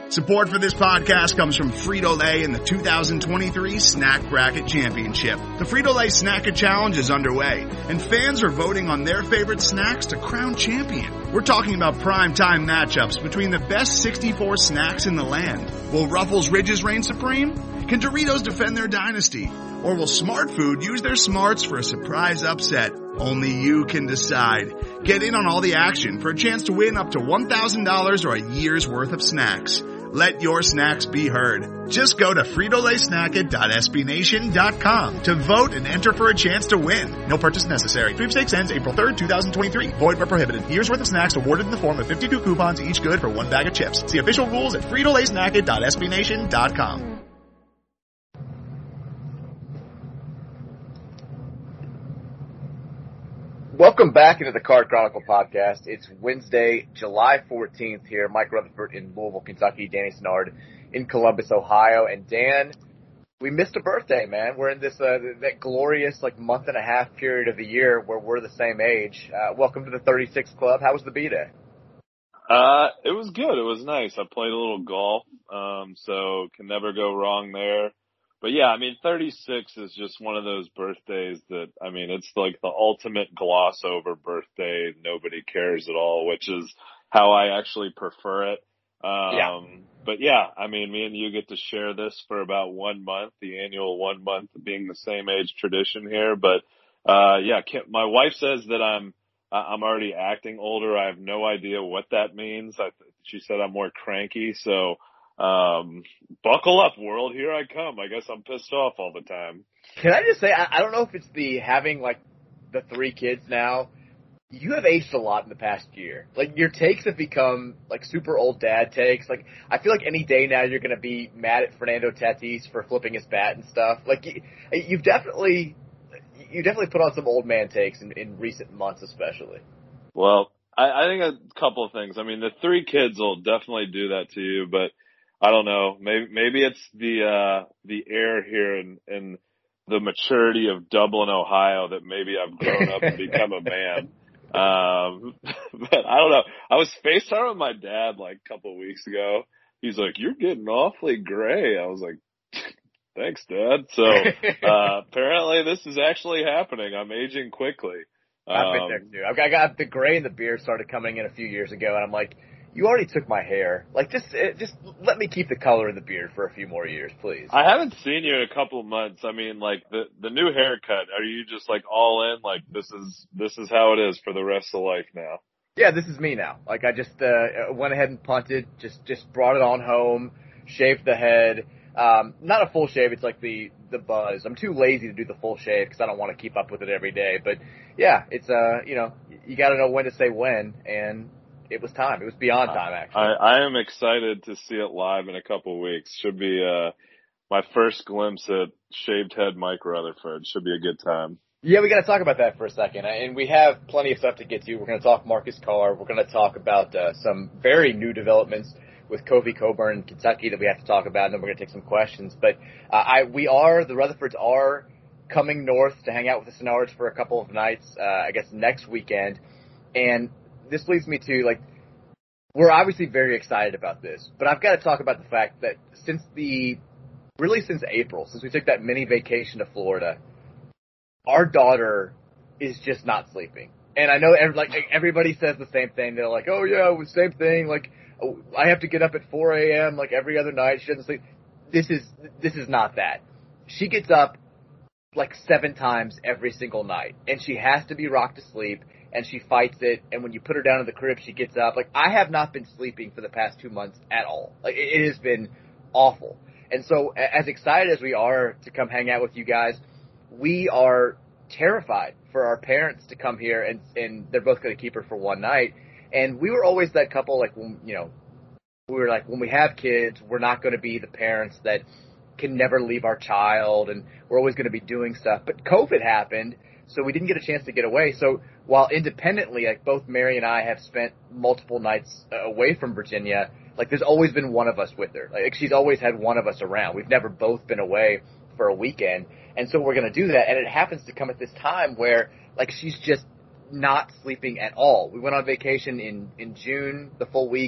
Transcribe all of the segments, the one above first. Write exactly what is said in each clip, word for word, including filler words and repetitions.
Support for this podcast comes from Frito-Lay and the two thousand twenty-three Snack Bracket Championship. The Frito-Lay Snack-It Challenge is underway, and fans are voting on their favorite snacks to crown champion. We're talking about prime-time matchups between the best sixty-four snacks in the land. Will Ruffles Ridges reign supreme? Can Doritos defend their dynasty? Or will Smart Food use their smarts for a surprise upset? Only you can decide. Get in on all the action for a chance to win up to one thousand dollars or a year's worth of snacks. Let your snacks be heard. Just go to Frito Lay Snack It dot S B Nation dot com to vote and enter for a chance to win. No purchase necessary. Sweepstakes ends April third, twenty twenty-three. Void where prohibited. Year's worth of snacks awarded in the form of fifty-two coupons, each good for one bag of chips. See official rules at Frito Lay Snack It dot S B Nation dot com. Welcome back into the Card Chronicle podcast. It's Wednesday, July fourteenth here. Mike Rutherford in Louisville, Kentucky. Danny Sennard in Columbus, Ohio. And Dan, we missed a birthday, man. We're in this uh, that glorious like month and a half period of the year where we're the same age. Uh, welcome to the thirty-six Club. How was the B-Day? Uh, it was good. It was nice. I played a little golf, um, so can never go wrong there. But yeah, I mean, thirty-six is just one of those birthdays that, I mean, it's like the ultimate gloss over birthday. Nobody cares at all, which is how I actually prefer it. Um, yeah. But yeah, I mean, me and you get to share this for about one month, the annual one month being the same age tradition here. But, uh, yeah, my wife says that I'm, I'm already acting older. I have no idea what that means. I, she said I'm more cranky. So, Um, buckle up, world. Here I come. I guess I'm pissed off all the time. Can I just say, I, I don't know if it's the having like the three kids now. You have aged a lot in the past year. Like your takes have become like super old dad takes. Like I feel like any day now you're going to be mad at Fernando Tatis for flipping his bat and stuff. Like you, you've definitely, you definitely put on some old man takes in, in recent months, especially. Well, I, I think a couple of things. I mean, the three kids will definitely do that to you, but I don't know. Maybe maybe it's the uh the air here and and the maturity of Dublin, Ohio, that maybe I've grown up and become a man. Um, but I don't know. I was FaceTime with my dad like a couple of weeks ago. He's like, "You're getting awfully gray." I was like, "Thanks, Dad." So uh apparently this is actually happening. I'm aging quickly. Um, I've been there too. I got the gray and the beard started coming in a few years ago, and I'm like, you already took my hair. Like, just just let me keep the color in the beard for a few more years, please. I haven't seen you in a couple of months. I mean, like, the the new haircut, are you just, like, all in? Like, this is this is how it is for the rest of life now? Yeah, this is me now. Like, I just uh, went ahead and punted, just just brought it on home, shaved the head. Um, not a full shave. It's like the, the buzz. I'm too lazy to do the full shave because I don't want to keep up with it every day. But, yeah, it's, uh you know, you got to know when to say when, and it was time. It was beyond time, actually. I, I am excited to see it live in a couple of weeks. Should be uh, my first glimpse at shaved head Mike Rutherford. Should be a good time. Yeah, we got to talk about that for a second. And we have plenty of stuff to get to. We're going to talk Marcus Carr. We're going to talk about uh, some very new developments with Kofi Cockburn in Kentucky that we have to talk about, and then we're going to take some questions. But uh, I we are, the Rutherfords are coming north to hang out with the Sennards for a couple of nights, uh, I guess next weekend. And this leads me to, like, we're obviously very excited about this, but I've got to talk about the fact that since the, really since April, since we took that mini vacation to Florida, our daughter is just not sleeping. And I know, every, like, everybody says the same thing. They're like, oh, yeah, it was the same thing. Like, oh, I have to get up at four a.m. like every other night. She doesn't sleep. This is, this is not that. She gets up like seven times every single night, and she has to be rocked to sleep. And she fights it, and when you put her down in the crib, she gets up. Like, I have not been sleeping for the past two months at all. Like, it has been awful. And so, as excited as we are to come hang out with you guys, we are terrified for our parents to come here, and, and they're both going to keep her for one night. And we were always that couple, like, when, you know, we were like, when we have kids, we're not going to be the parents that can never leave our child, and we're always going to be doing stuff. But COVID happened, so we didn't get a chance to get away. So while independently, like, both Mary and I have spent multiple nights away from Virginia, like, there's always been one of us with her. Like, she's always had one of us around. We've never both been away for a weekend. And so we're going to do that. And it happens to come at this time where, like, she's just not sleeping at all. We went on vacation in, in June, the full week,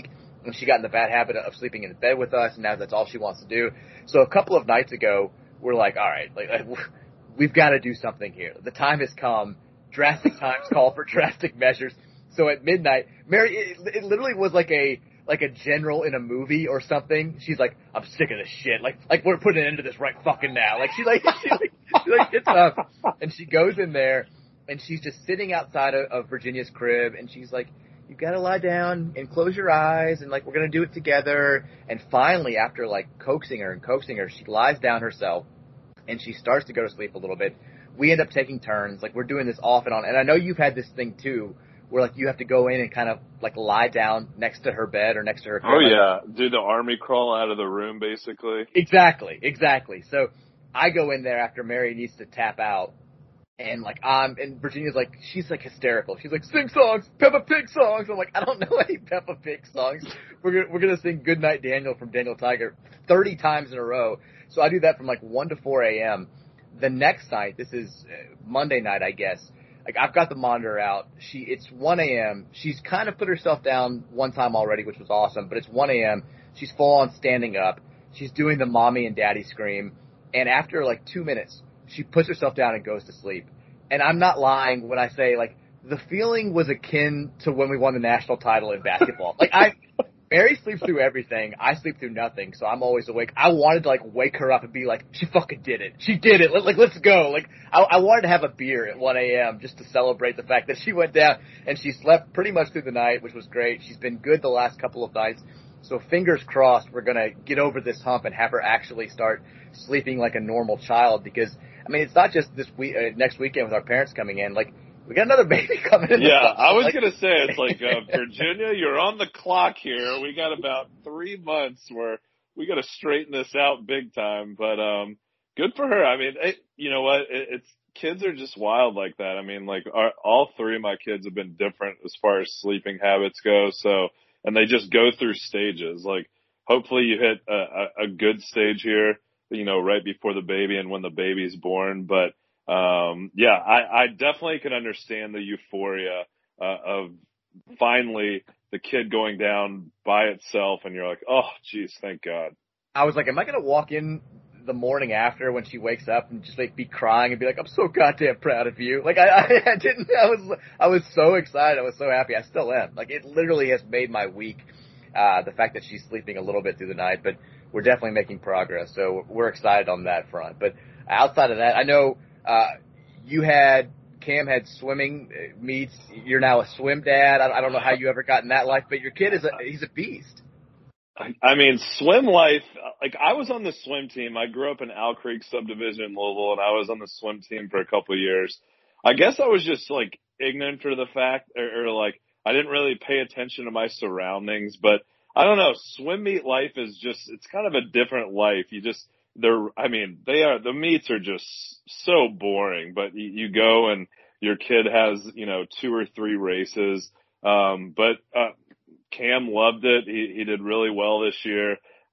and she got in the bad habit of sleeping in bed with us, and now that's all she wants to do. So a couple of nights ago, we're like, all right, like, we've got to do something here. The time has come. Drastic times call for drastic measures. So at midnight, Mary, it, it literally was like a like a general in a movie or something. She's like, I'm sick of this shit. Like, like we're putting an end to this right fucking now. Like she like she like she like gets up and she goes in there and she's just sitting outside of, of Virginia's crib and she's like, you gotta lie down and close your eyes and like we're gonna do it together. And finally, after like coaxing her and coaxing her, she lies down herself and she starts to go to sleep a little bit. We end up taking turns. Like we're doing this off and on. And I know you've had this thing too, where like you have to go in and kind of like lie down next to her bed or next to her crib. Oh yeah, do the army crawl out of the room basically. Exactly, exactly. So I go in there after Mary needs to tap out, and like I'm and Virginia's like she's like hysterical. She's like sing songs, Peppa Pig songs. I'm like I don't know any Peppa Pig songs. We're gonna we're gonna sing Goodnight Daniel from Daniel Tiger thirty times in a row. So I do that from like one to four a.m. The next night, this is Monday night, I guess. Like, I've got the monitor out. She, it's one a.m. She's kind of put herself down one time already, which was awesome, but it's one a.m. She's full on standing up. She's doing the mommy and daddy scream. And after like two minutes, she puts herself down and goes to sleep. And I'm not lying when I say, like, the feeling was akin to when we won the national title in basketball. Like, I, Mary sleeps through everything. I sleep through nothing, so I'm always awake. I wanted to, like, wake her up and be like, she fucking did it. She did it. Like, let's go. Like, I, I wanted to have a beer at one a.m. just to celebrate the fact that she went down, and she slept pretty much through the night, which was great. She's been good the last couple of nights. So fingers crossed we're going to get over this hump and have her actually start sleeping like a normal child because, I mean, it's not just this week, uh, next weekend with our parents coming in. Like, we got another baby coming in. Yeah, I was like, going to say, it's like, uh, Virginia, you're on the clock here. We got about three months where we got to straighten this out big time. But um, good for her. I mean, it, you know what? It, it's kids are just wild like that. I mean, like, our, all three of my kids have been different as far as sleeping habits go. So, and they just go through stages. Like, hopefully you hit a, a, a good stage here, you know, right before the baby and when the baby's born. But Um, yeah, I, I definitely can understand the euphoria, uh, of finally the kid going down by itself and you're like, oh, geez, thank God. I was like, am I going to walk in the morning after when she wakes up and just like be crying and be like, I'm so goddamn proud of you. Like I, I, I didn't, I was, I was so excited. I was so happy. I still am. Like it literally has made my week, uh, the fact that she's sleeping a little bit through the night, but we're definitely making progress. So we're excited on that front. But outside of that, I know, Uh, you had, Cam had swimming meets. You're now a swim dad. I, I don't know how you ever got in that life, but your kid is a, he's a beast. I, I mean, swim life, like I was on the swim team. I grew up in Owl Creek subdivision in Louisville and I was on the swim team for a couple of years. I guess I was just like ignorant for the fact or, or like I didn't really pay attention to my surroundings, but I don't know. Swim meet life is just, it's kind of a different life. You just, They're, I mean, they are, the meets are just so boring, but you, you go and your kid has, you know, two or three races. Um, but, uh, Cam loved it. He, he did really well this year.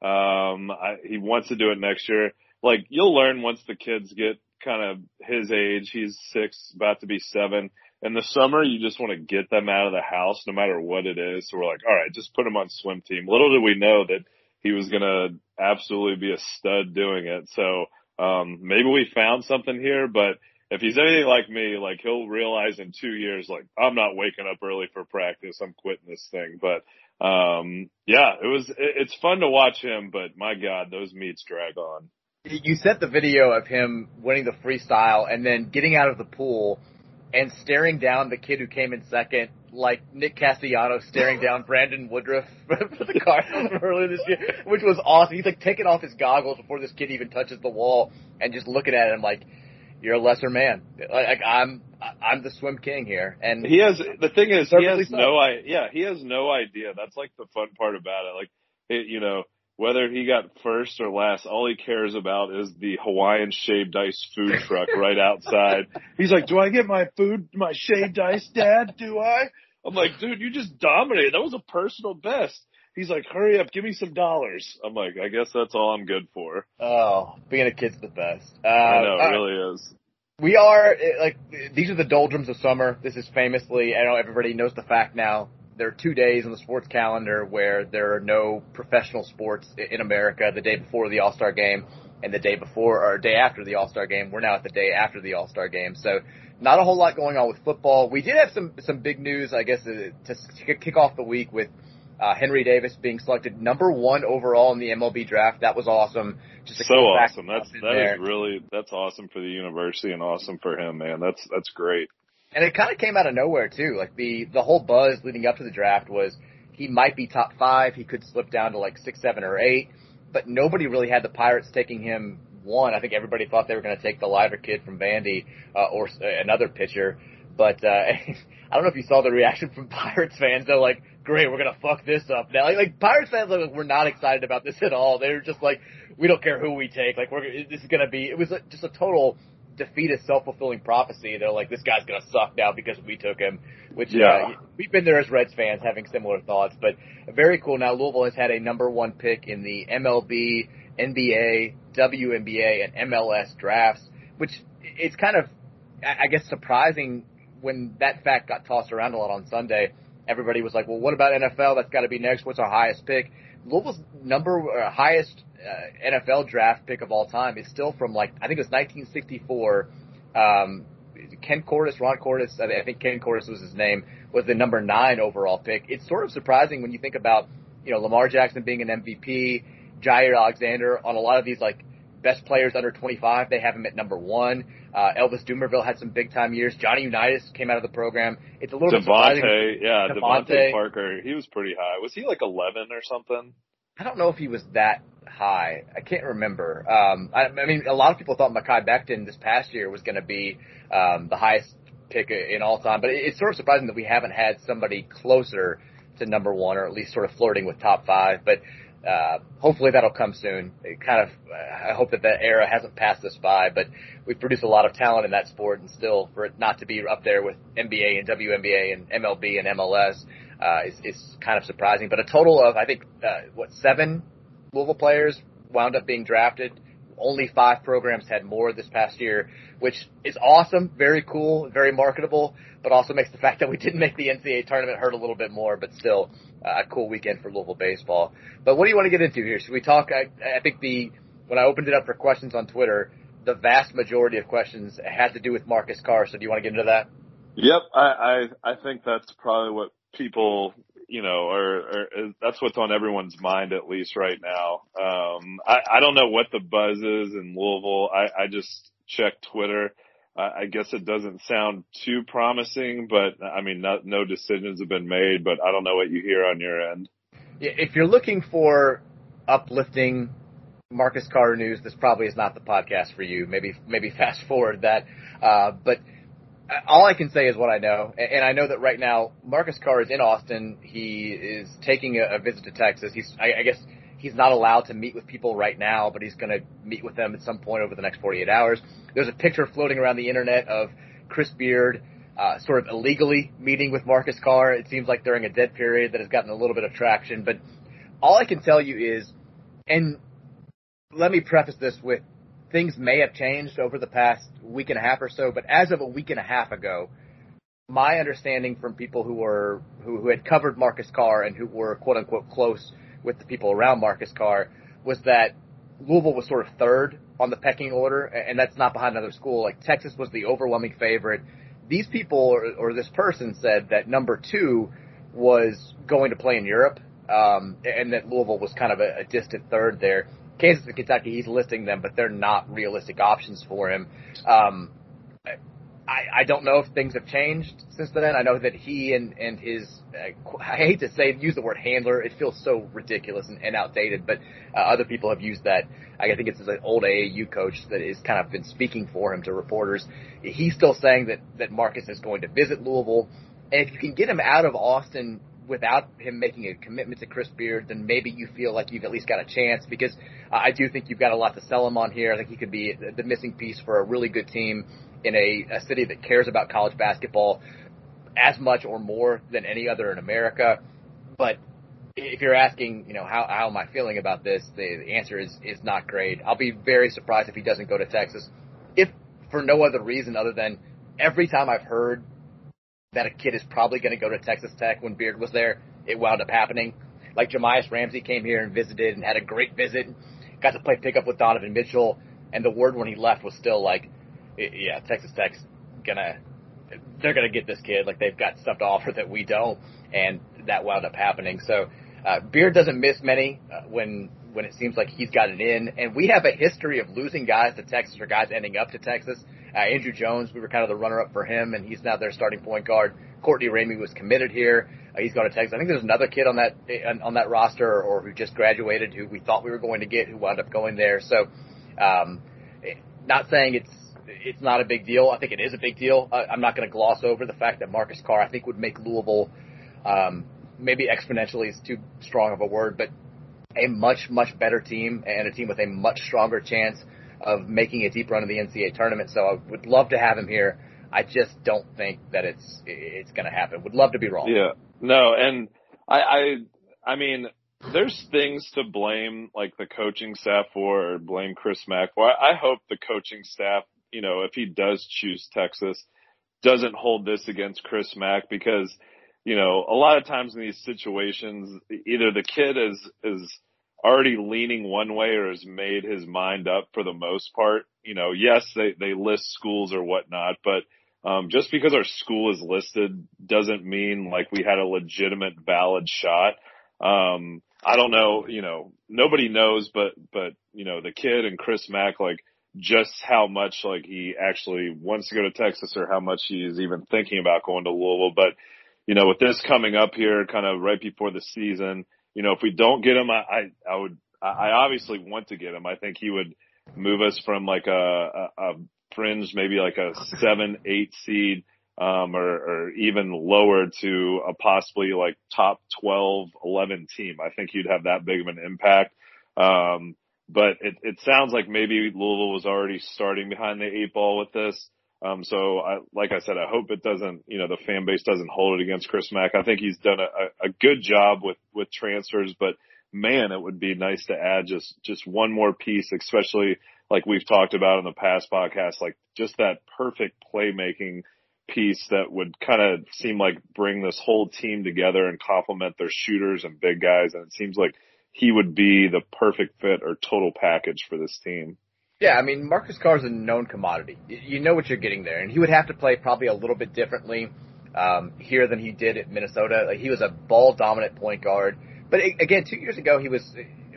Um, I, he wants to do it next year. Like you'll learn once the kids get kind of his age. He's six, about to be seven. In the summer, you just want to get them out of the house no matter what it is. So we're like, all right, just put them on swim team. Little did we know that he was going to absolutely be a stud doing it. So, um, maybe we found something here, but if he's anything like me, like he'll realize in two years, like I'm not waking up early for practice. I'm quitting this thing. But, um, yeah, it was, it, it's fun to watch him, but my God, those meets drag on. You sent the video of him winning the freestyle and then getting out of the pool and staring down the kid who came in second, like Nick Castellanos staring down Brandon Woodruff for the Cardinals from earlier this year, which was awesome. He's like taking off his goggles before this kid even touches the wall and just looking at him like, you're a lesser man. Like I'm, I'm the swim king here. And he has, the thing is, he has so. no idea. Yeah, he has no idea. That's like the fun part about it. Like, it, you know, whether he got first or last, all he cares about is the Hawaiian shaved ice food truck right outside. He's like, do I get my food, my shaved ice, Dad? Do I? I'm like, dude, you just dominated. That was a personal best. He's like, hurry up, give me some dollars. I'm like, I guess that's all I'm good for. Oh, being a kid's the best. Uh, I know, it uh, really is. We are, like, these are the doldrums of summer. This is famously, I know everybody knows the fact now, there are two days on the sports calendar where there are no professional sports in America, the day before the All-Star game and the day before or day after the All-Star game. We're now at the day after the All-Star game. So not a whole lot going on with football. We did have some, some big news, I guess, to, to kick off the week with uh, Henry Davis being selected number one overall in the M L B draft. That was awesome. Just a so cool awesome. That's, that there. is really, that's awesome for the university and awesome for him, man. That's, that's great. And it kind of came out of nowhere, too. Like, the, the whole buzz leading up to the draft was he might be top five. He could slip down to, like, six, seven, or eight. But nobody really had the Pirates taking him one. I think everybody thought they were going to take the lighter kid from Vandy uh, or uh, another pitcher. But uh, I don't know if you saw the reaction from Pirates fans. They're like, great, we're going to fuck this up now. Like, like Pirates fans like, were not excited about this at all. They were just like, we don't care who we take. Like, we're this is going to be – it was just a total – defeatist, self-fulfilling prophecy. They're like, this guy's going to suck now because we took him, which yeah. uh, we've been there as Reds fans having similar thoughts, but very cool. Now Louisville has had a number one pick in the M L B, N B A, W N B A, and M L S drafts, which it's kind of, I guess, surprising when that fact got tossed around a lot on Sunday. Everybody was like, well, what about N F L? That's got to be next. What's our highest pick? Louisville's number uh, highest uh, N F L draft pick of all time is still from, like, I think it was nineteen sixty-four. Um, Ken Cordes, Ron Cordes, I think Ken Cordes was his name, was the number nine overall pick. It's sort of surprising when you think about, you know, Lamar Jackson being an M V P, Jair Alexander, on a lot of these, like, best players under twenty-five, they have him at number one. Uh, Elvis Dumerville had some big-time years. Johnny Unitas came out of the program. It's a little Devontae, bit surprising. Yeah, Devontae. Devontae Parker, he was pretty high. Was he like eleven or something? I don't know if he was that high. I can't remember. Um, I, I mean, a lot of people thought Mekhi Becton this past year was going to be um, the highest pick in all time, but it's sort of surprising that we haven't had somebody closer to number one, or at least sort of flirting with top five. But uh, hopefully that'll come soon. It kind of, uh, I hope that that era hasn't passed us by. But we've produced a lot of talent in that sport, and still for it not to be up there with N B A and W N B A and M L B and M L S. Uh, is, is kind of surprising, but a total of, I think, uh, what, seven Louisville players wound up being drafted. Only five programs had more this past year, which is awesome, very cool, very marketable, but also makes the fact that we didn't make the N C double A tournament hurt a little bit more, but still uh, a cool weekend for Louisville baseball. But what do you want to get into here? Should we talk? I, I think the when I opened it up for questions on Twitter, the vast majority of questions had to do with Marcus Carr, so do you want to get into that? Yep, I, I, I think that's probably what people, you know, are, are, that's what's on everyone's mind, at least right now. Um, I, I don't know what the buzz is in Louisville. I, I just checked Twitter. I, I guess it doesn't sound too promising, but I mean, not, no decisions have been made, but I don't know what you hear on your end. If you're looking for uplifting Marcus Carr news, this probably is not the podcast for you. Maybe, maybe fast forward that. Uh, but all I can say is what I know, and I know that right now Marcus Carr is in Austin. He is taking a, a visit to Texas. He's, I, I guess, he's not allowed to meet with people right now, but he's going to meet with them at some point over the next forty-eight hours. There's a picture floating around the internet of Chris Beard, uh, sort of illegally meeting with Marcus Carr. It seems like during a dead period that has gotten a little bit of traction. But all I can tell you is, and let me preface this with, things may have changed over the past week and a half or so, but as of a week and a half ago, my understanding from people who were who, who had covered Marcus Carr and who were quote unquote close with the people around Marcus Carr was that Louisville was sort of third on the pecking order, and that's not behind another school. Like, Texas was the overwhelming favorite. These people, or, or this person, said that number two was going to play in Europe, um, and that Louisville was kind of a, a distant third there. Kansas and Kentucky, he's listing them, but they're not realistic options for him. Um, I, I don't know if things have changed since then. I know that he and, and his, uh, I hate to say, use the word handler. It feels so ridiculous and, and outdated, but uh, other people have used that. I think it's an old A A U coach that has kind of been speaking for him to reporters. He's still saying that, that Marcus is going to visit Louisville. And if you can get him out of Austin without him making a commitment to Chris Beard, then maybe you feel like you've at least got a chance, because uh, I do think you've got a lot to sell him on here. I think he could be the, the missing piece for a really good team in a, a city that cares about college basketball as much or more than any other in America. But if you're asking, you know, how, how am I feeling about this, the, the answer is, is not great. I'll be very surprised if he doesn't go to Texas, if for no other reason other than every time I've heard that a kid is probably going to go to Texas Tech when Beard was there, it wound up happening. Like Jamias Ramsey came here and visited and had a great visit, got to play pickup with Donovan Mitchell, and the word when he left was still like, yeah, Texas Tech's gonna, they're gonna get this kid. Like they've got stuff to offer that we don't, and that wound up happening. So uh, Beard doesn't miss many uh, when when it seems like he's got it in, and we have a history of losing guys to Texas or guys ending up to Texas. Uh, Andrew Jones, we were kind of the runner-up for him, and he's now their starting point guard. Courtney Ramey was committed here. Uh, he's going to Texas. I think there's another kid on that on that roster or who just graduated who we thought we were going to get who wound up going there. So um, not saying it's it's not a big deal. I think it is a big deal. Uh, I'm not going to gloss over the fact that Marcus Carr, I think, would make Louisville um, maybe exponentially is too strong of a word, but a much, much better team and a team with a much stronger chance of making a deep run in the N C double A tournament. So I would love to have him here. I just don't think that it's it's going to happen. Would love to be wrong. Yeah, no, and I, I, I mean, there's things to blame, like the coaching staff for, or blame Chris Mack for. I hope the coaching staff, you know, if he does choose Texas, doesn't hold this against Chris Mack because, you know, a lot of times in these situations, either the kid is is already leaning one way or has made his mind up for the most part. You know, yes, they, they list schools or whatnot, but um, just because our school is listed doesn't mean like we had a legitimate, valid shot. Um, I don't know, you know, nobody knows, but, but, you know, the kid and Chris Mack, like just how much like he actually wants to go to Texas or how much he is even thinking about going to Louisville. But, you know, with this coming up here kind of right before the season, you know, if we don't get him, I, I, I would, I obviously want to get him. I think he would move us from like a, a, a fringe, maybe like a seven, eight seed, um, or, or even lower to a possibly like top twelve, eleven team. I think he'd have that big of an impact. Um, but it, it sounds like maybe Louisville was already starting behind the eight ball with this. Um, so I, like I said, I hope it doesn't, you know, the fan base doesn't hold it against Chris Mack. I think he's done a, a good job with, with transfers, but man, it would be nice to add just, just one more piece, especially like we've talked about in the past podcast, like just that perfect playmaking piece that would kind of seem like bring this whole team together and complement their shooters and big guys. And it seems like he would be the perfect fit or total package for this team. Yeah, I mean, Marcus Carr is a known commodity. You know what you're getting there. And he would have to play probably a little bit differently um, here than he did at Minnesota. Like, he was a ball-dominant point guard. But, again, two years ago, he was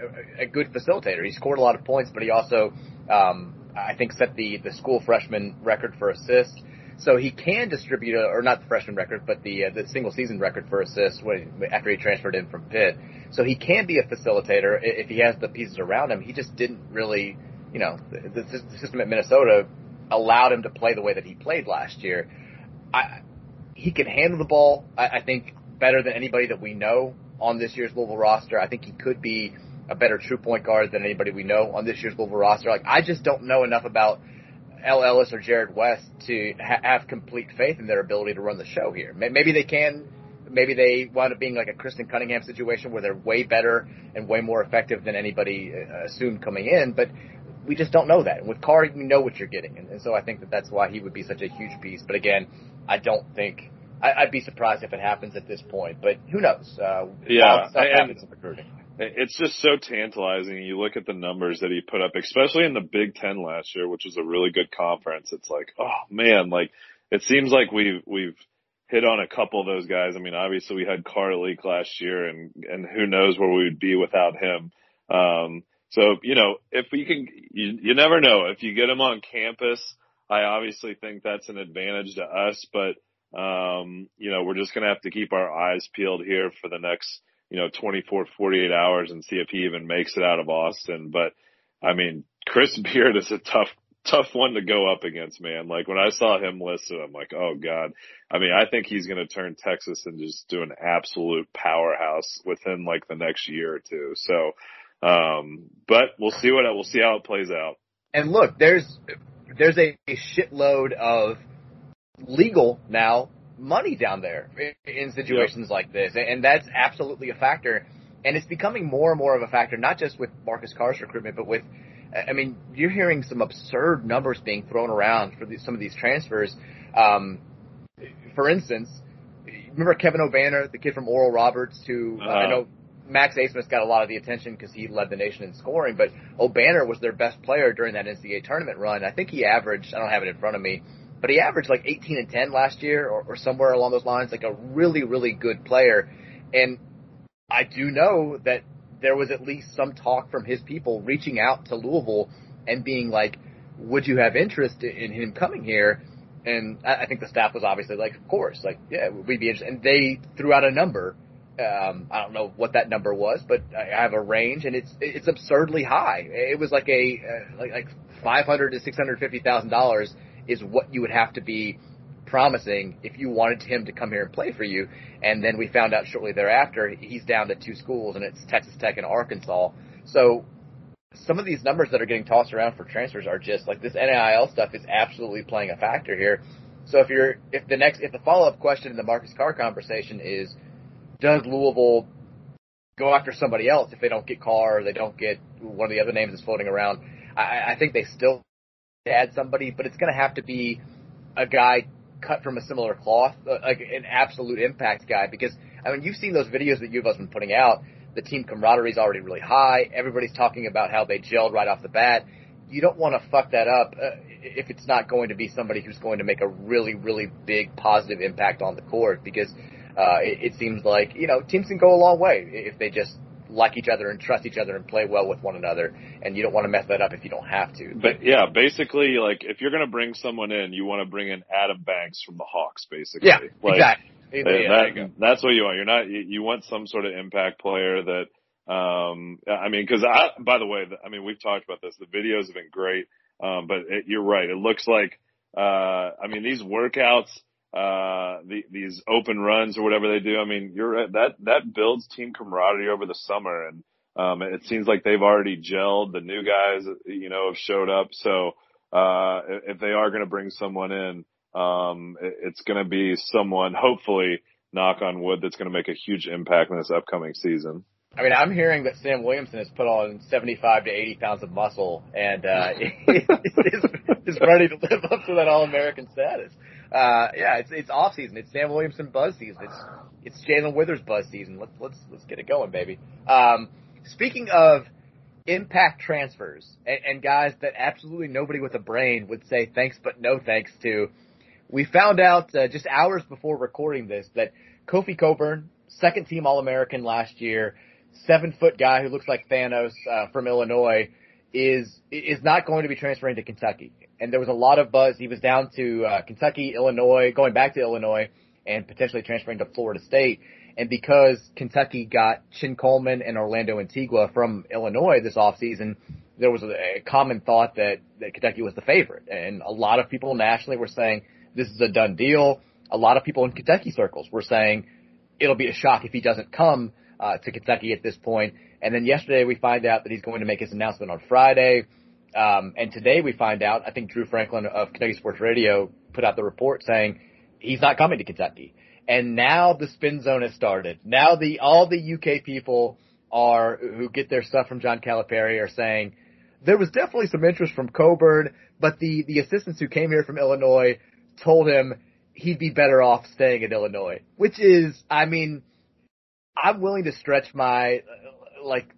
a good facilitator. He scored a lot of points, but he also, um, I think, set the, the school freshman record for assists. So he can distribute, a, or not the freshman record, but the uh, the single-season record for assists when, after he transferred in from Pitt. So he can be a facilitator if he has the pieces around him. He just didn't really... You know, the, the system at Minnesota allowed him to play the way that he played last year. I, he can handle the ball, I, I think, better than anybody that we know on this year's Louisville roster. I think he could be a better true point guard than anybody we know on this year's Louisville roster. Like, I just don't know enough about L. Ellis or Jared West to ha- have complete faith in their ability to run the show here. Maybe they can. Maybe they wind up being like a Kristen Cunningham situation where they're way better and way more effective than anybody assumed coming in, but we just don't know that. And with Carr, you know what you're getting. And, and so I think that that's why he would be such a huge piece. But again, I don't think I, I'd be surprised if it happens at this point. But who knows? Uh, yeah, stuff and happens in recruiting. It's just so tantalizing. You look at the numbers that he put up, especially in the Big Ten last year, which was a really good conference. It's like, oh man, like it seems like we've we've hit on a couple of those guys. I mean, obviously we had Carr Leak last year, and and who knows where we would be without him. Um, So, you know, if we can, you, you never know. If you get him on campus, I obviously think that's an advantage to us. But, um, you know, we're just going to have to keep our eyes peeled here for the next, you know, twenty-four, forty-eight hours and see if he even makes it out of Austin. But, I mean, Chris Beard is a tough, tough one to go up against, man. Like, when I saw him listed, I'm like, oh, God. I mean, I think he's going to turn Texas and just do an absolute powerhouse within, like, the next year or two. So, Um, but we'll see what, we'll see how it plays out. And look, there's, there's a, a shitload of legal now money down there in, in situations yep. like this. And that's absolutely a factor. And it's becoming more and more of a factor, not just with Marcus Carr's recruitment, but with, I mean, you're hearing some absurd numbers being thrown around for these, some of these transfers. Um, for instance, remember Kevin O'Banner, the kid from Oral Roberts, who uh, uh, I know Max Asmus got a lot of the attention because he led the nation in scoring, but O'Banner was their best player during that N C double A tournament run. I think he averaged, I don't have it in front of me, but he averaged like eighteen and ten last year or, or somewhere along those lines, like a really, really good player. And I do know that there was at least some talk from his people reaching out to Louisville and being like, would you have interest in him coming here? And I think the staff was obviously like, of course, like, yeah, we'd be interested. And they threw out a number. Um, I don't know what that number was, but I have a range, and it's it's absurdly high. It was like a uh, like like five hundred to six hundred fifty thousand dollars is what you would have to be promising if you wanted him to come here and play for you. And then we found out shortly thereafter he's down to two schools, and it's Texas Tech and Arkansas. So some of these numbers that are getting tossed around for transfers are just like this N I L stuff is absolutely playing a factor here. So if you're if the next if the follow up question in the Marcus Carr conversation is, does Louisville go after somebody else if they don't get Carr or they don't get one of the other names that's floating around? I, I think they still add somebody, but it's going to have to be a guy cut from a similar cloth, like an absolute impact guy. Because, I mean, you've seen those videos that you've been putting out. The team camaraderie is already really high. Everybody's talking about how they gelled right off the bat. You don't want to fuck that up uh, if it's not going to be somebody who's going to make a really, really big positive impact on the court, because Uh, it, it seems like, you know, teams can go a long way if they just like each other and trust each other and play well with one another, and you don't want to mess that up if you don't have to. But yeah, basically, like, if you're going to bring someone in, you want to bring in Adam Banks from the Hawks, basically. Yeah, like, exactly. Yeah, that, that, that's what you want. You're not, you, you want some sort of impact player that, um, I mean, cause I, by the way, I mean, we've talked about this. The videos have been great. Um, but it, you're right. It looks like, uh, I mean, these workouts, uh, the, these open runs or whatever they do. I mean, you're right. That, that builds team camaraderie over the summer. And, um, it seems like they've already gelled. The new guys, you know, have showed up. So, uh, if they are going to bring someone in, um, it, it's going to be someone, hopefully, knock on wood, that's going to make a huge impact in this upcoming season. I mean, I'm hearing that Sam Williamson has put on seventy-five to eighty pounds of muscle and, uh, is, is ready to live up to that All-American status. Uh, yeah, it's, it's off season. It's Sam Williamson buzz season. It's, it's Jalen Withers buzz season. Let's, let's, let's get it going, baby. Um, speaking of impact transfers and, and guys that absolutely nobody with a brain would say thanks, but no thanks to, we found out, uh, just hours before recording this that Kofi Cockburn, second team All-American last year, seven foot guy who looks like Thanos, uh, from Illinois, is, is not going to be transferring to Kentucky. And there was a lot of buzz. He was down to uh, Kentucky, Illinois, going back to Illinois, and potentially transferring to Florida State. And because Kentucky got Chin Coleman and Orlando Antigua from Illinois this offseason, there was a, a common thought that, that Kentucky was the favorite. And a lot of people nationally were saying this is a done deal. A lot of people in Kentucky circles were saying it'll be a shock if he doesn't come uh, to Kentucky at this point. And then yesterday we find out that he's going to make his announcement on Friday. Um, and today we find out, I think Drew Franklin of Kentucky Sports Radio put out the report saying he's not coming to Kentucky. And now the spin zone has started. Now the, all the U K people are, who get their stuff from John Calipari are saying there was definitely some interest from Cockburn, but the, the assistants who came here from Illinois told him he'd be better off staying in Illinois, which is, I mean, I'm willing to stretch my, like,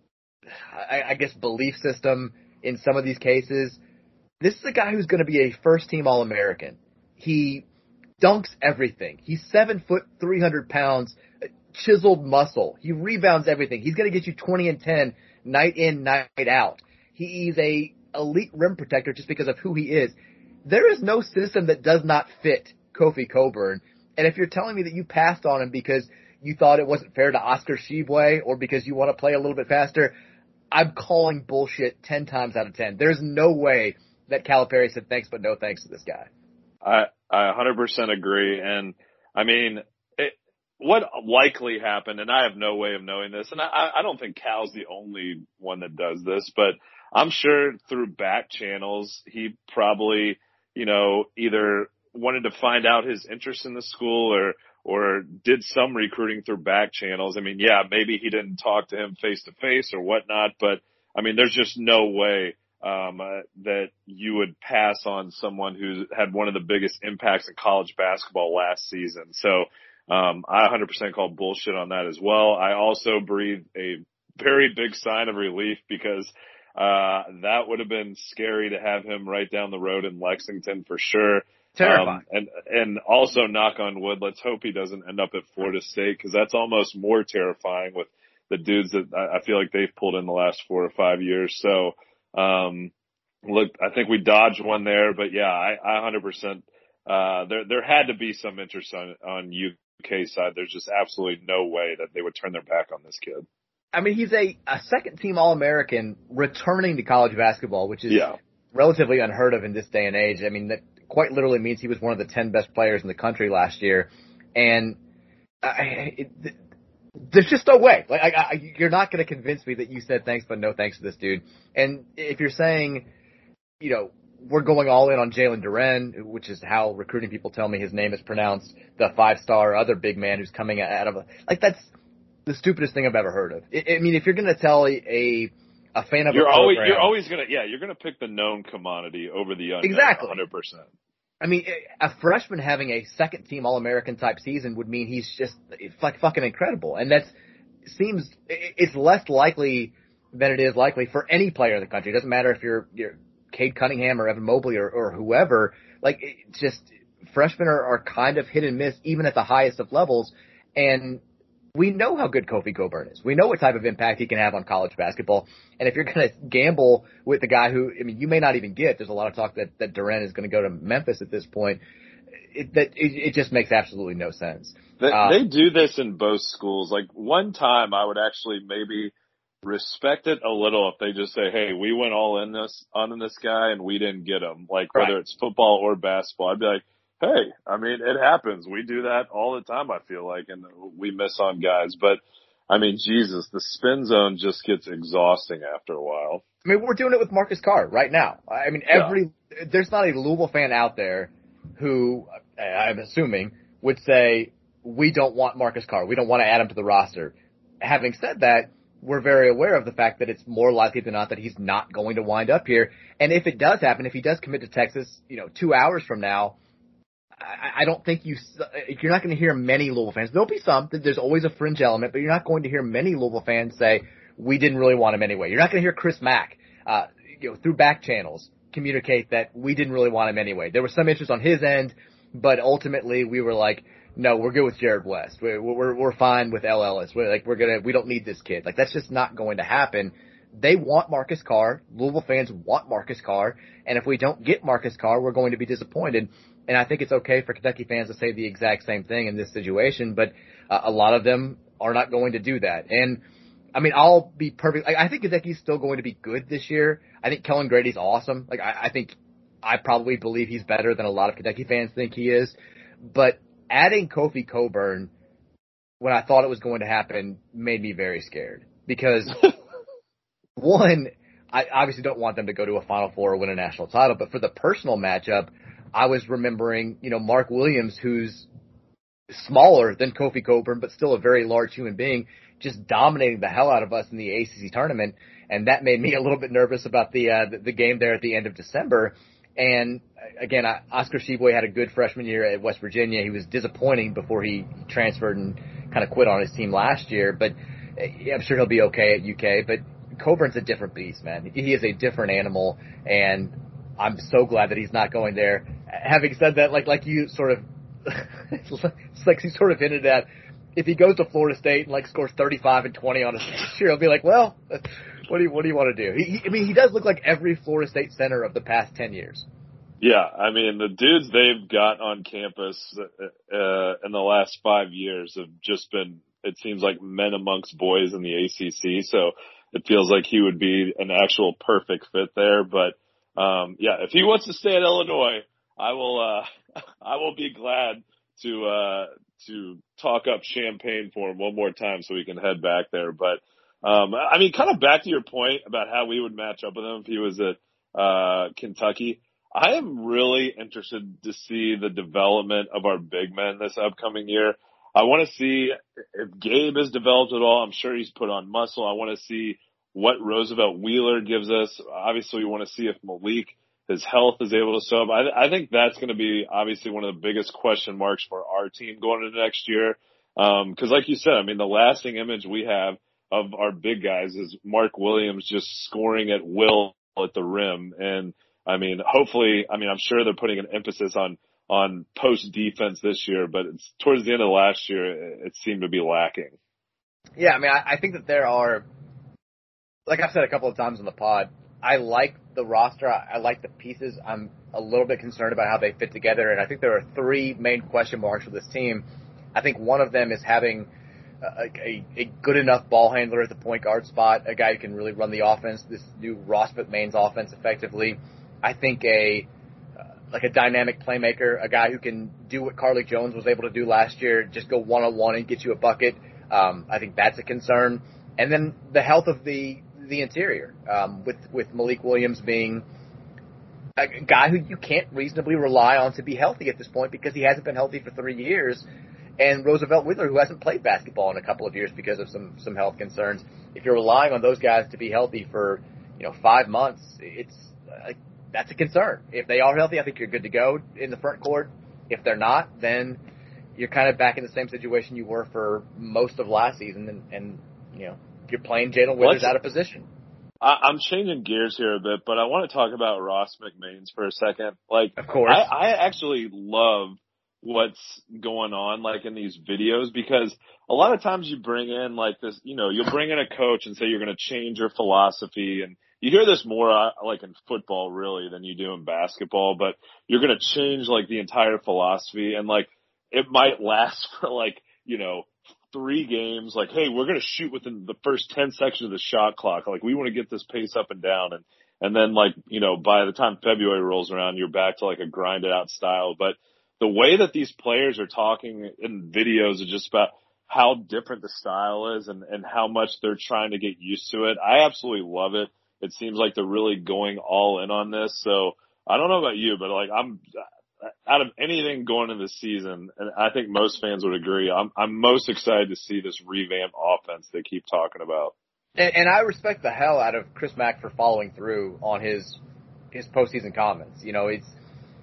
I, I guess belief system in some of these cases. This is a guy who's going to be a first-team All-American. He dunks everything. He's seven foot, three hundred pounds, chiseled muscle. He rebounds everything. He's going to get you twenty and ten night in, night out. He's a elite rim protector just because of who he is. There is no system that does not fit Kofi Cockburn. And if you're telling me that you passed on him because you thought it wasn't fair to Oscar Tshiebwe or because you want to play a little bit faster, I'm calling bullshit ten times out of ten. There's no way that Calipari said thanks but no thanks to this guy. I, I one hundred percent agree. And, I mean, it, what likely happened, and I have no way of knowing this, and I, I don't think Cal's the only one that does this, but I'm sure through back channels he probably, you know, either wanted to find out his interest in the school or or did some recruiting through back channels. I mean, yeah, maybe he didn't talk to him face to face or whatnot, but I mean, there's just no way um, uh, that you would pass on someone who had one of the biggest impacts in college basketball last season. So, Um, I one hundred percent call bullshit on that as well. I also breathe a very big sign of relief because uh, that would have been scary to have him right down the road in Lexington for sure. Terrifying. Um, and, and also, knock on wood, let's hope he doesn't end up at Florida State, because that's almost more terrifying with the dudes that I, I feel like they've pulled in the last four or five years. So, um, look, I think we dodged one there, but yeah, I, I one hundred percent, uh, there, there had to be some interest on, on U K side. There's just absolutely no way that they would turn their back on this kid. I mean, he's a, a second team All-American returning to college basketball, which is yeah. relatively unheard of in this day and age. I mean, that quite literally means he was one of the ten best players in the country last year. And I, it, there's just no way. Like, I, I, you're not going to convince me that you said thanks, but no thanks to this dude. And if you're saying, you know, we're going all in on Jalen Duren, which is how recruiting people tell me his name is pronounced, the five-star other big man who's coming out of a, like, that's the stupidest thing I've ever heard of. I, I mean, if you're going to tell a, a, a fan of you're a always, program, you're always going to, yeah, you're going to pick the known commodity over the unknown. Exactly. one hundred percent. I mean, a freshman having a second team All-American type season would mean he's just like fucking incredible. And that's seems, it's less likely than it is likely for any player in the country. It doesn't matter if you're, you're Cade Cunningham or Evan Mobley or, or whoever. Like, it's just freshmen are, are kind of hit and miss even at the highest of levels. And we know how good Kofi Cockburn is. We know what type of impact he can have on college basketball. And if you're going to gamble with the guy who, I mean, you may not even get, there's a lot of talk that, that Duren is going to go to Memphis at this point. It, that, it, it just makes absolutely no sense. They, uh, they do this in both schools. Like, one time I would actually maybe respect it a little if they just say, hey, we went all in this, on this guy and we didn't get him. Like, whether right. it's football or basketball, I'd be like, hey, I mean, it happens. We do that all the time, I feel like, and we miss on guys. But, I mean, Jesus, the spin zone just gets exhausting after a while. I mean, we're doing it with Marcus Carr right now. I mean, every yeah. there's not a Louisville fan out there who, I'm assuming, would say, we don't want Marcus Carr. We don't want to add him to the roster. Having said that, we're very aware of the fact that it's more likely than not that he's not going to wind up here. And if it does happen, if he does commit to Texas, you know, two hours from now, I don't think you, you're not going to hear many Louisville fans. There'll be some, there's always a fringe element, but you're not going to hear many Louisville fans say, we didn't really want him anyway. You're not going to hear Chris Mack, uh, you know, through back channels communicate that we didn't really want him anyway. There was some interest on his end, but ultimately we were like, no, we're good with Jared West. We're, we're, we're fine with L. Ellis. We're like, we're going to, we don't need this kid. Like, that's just not going to happen. They want Marcus Carr. Louisville fans want Marcus Carr. And if we don't get Marcus Carr, we're going to be disappointed. And I think it's okay for Kentucky fans to say the exact same thing in this situation, but uh, a lot of them are not going to do that. And, I mean, I'll be perfect. Like, I think Kentucky's still going to be good this year. I think Kellen Grady's awesome. Like, I, I think I probably believe he's better than a lot of Kentucky fans think he is. But adding Kofi Cockburn, when I thought it was going to happen, made me very scared. Because, one, I obviously don't want them to go to a Final Four or win a national title, but for the personal matchup, I was remembering, you know, Mark Williams, who's smaller than Kofi Cockburn, but still a very large human being, just dominating the hell out of us in the A C C tournament. And that made me a little bit nervous about the, uh, the, the game there at the end of December. And again, I, Oscar Tshiebwe had a good freshman year at West Virginia. He was disappointing before he transferred and kind of quit on his team last year, but I'm sure he'll be okay at U K. But Coburn's a different beast, man. He is a different animal, and I'm so glad that he's not going there. Having said that, like like you sort of, it's like you sort of hinted at, if he goes to Florida State and like scores thirty-five and twenty on a year, he'll be like, well, what do you what do you want to do? He, I mean, he does look like every Florida State center of the past ten years. Yeah, I mean, the dudes they've got on campus uh, in the last five years have just been, it seems like, men amongst boys in the A C C. So it feels like he would be an actual perfect fit there, but. Um, yeah, if he wants to stay at Illinois, I will, uh, I will be glad to, uh, to talk up Champaign for him one more time so we can head back there. But, um, I mean, kind of back to your point about how we would match up with him if he was at, uh, Kentucky. I am really interested to see the development of our big men this upcoming year. I want to see if Gabe has developed at all. I'm sure he's put on muscle. I want to see what Roosevelt Wheeler gives us. Obviously, we want to see if Malik his health is able to show up. I, I think that's going to be obviously one of the biggest question marks for our team going into next year. Um, cause like you said, I mean, the lasting image we have of our big guys is Mark Williams just scoring at will at the rim. And I mean, hopefully, I mean, I'm sure they're putting an emphasis on, on post defense this year, but it's towards the end of last year, it, it seemed to be lacking. Yeah. I mean, I, I think that there are, like I've said a couple of times on the pod, I like the roster. I, I like the pieces. I'm a little bit concerned about how they fit together. And I think there are three main question marks with this team. I think one of them is having a, a, a good enough ball handler at the point guard spot, a guy who can really run the offense, this new Ross McMain's offense effectively. I think a uh, like a dynamic playmaker, a guy who can do what Carly Jones was able to do last year, just go one-on-one and get you a bucket. Um, I think that's a concern. And then the health of the the interior, um, with with Malik Williams being a guy who you can't reasonably rely on to be healthy at this point because he hasn't been healthy for three years. And Roosevelt Whitler, who hasn't played basketball in a couple of years because of some, some health concerns. If you're relying on those guys to be healthy for, you know, five months, it's uh, that's a concern. If they are healthy, I think you're good to go in the front court. If they're not, then you're kind of back in the same situation you were for most of last season. And, and you know, you're playing Jalen Withers out of position. I, I'm changing gears here a bit, but I want to talk about Ross McMains for a second. Like, of course, I, I actually love what's going on, like, in these videos, because a lot of times you bring in, like, this, you know, you'll bring in a coach and say you're going to change your philosophy, and you hear this more, uh, like, in football, really, than you do in basketball, but you're going to change, like, the entire philosophy, and, like, it might last for, like, you know, three games, like, hey, we're going to shoot within the first ten sections of the shot clock, like, we want to get this pace up and down, and, and then, like, you know, by the time February rolls around, you're back to, like, a grinded-out style, but the way that these players are talking in videos are just about how different the style is and, and how much they're trying to get used to it. I absolutely love it. It seems like they're really going all in on this. So I don't know about you, but like I'm out of anything going into this season, and I think most fans would agree, I'm, I'm most excited to see this revamped offense they keep talking about. And, and I respect the hell out of Chris Mack for following through on his, his postseason comments. You know, it's,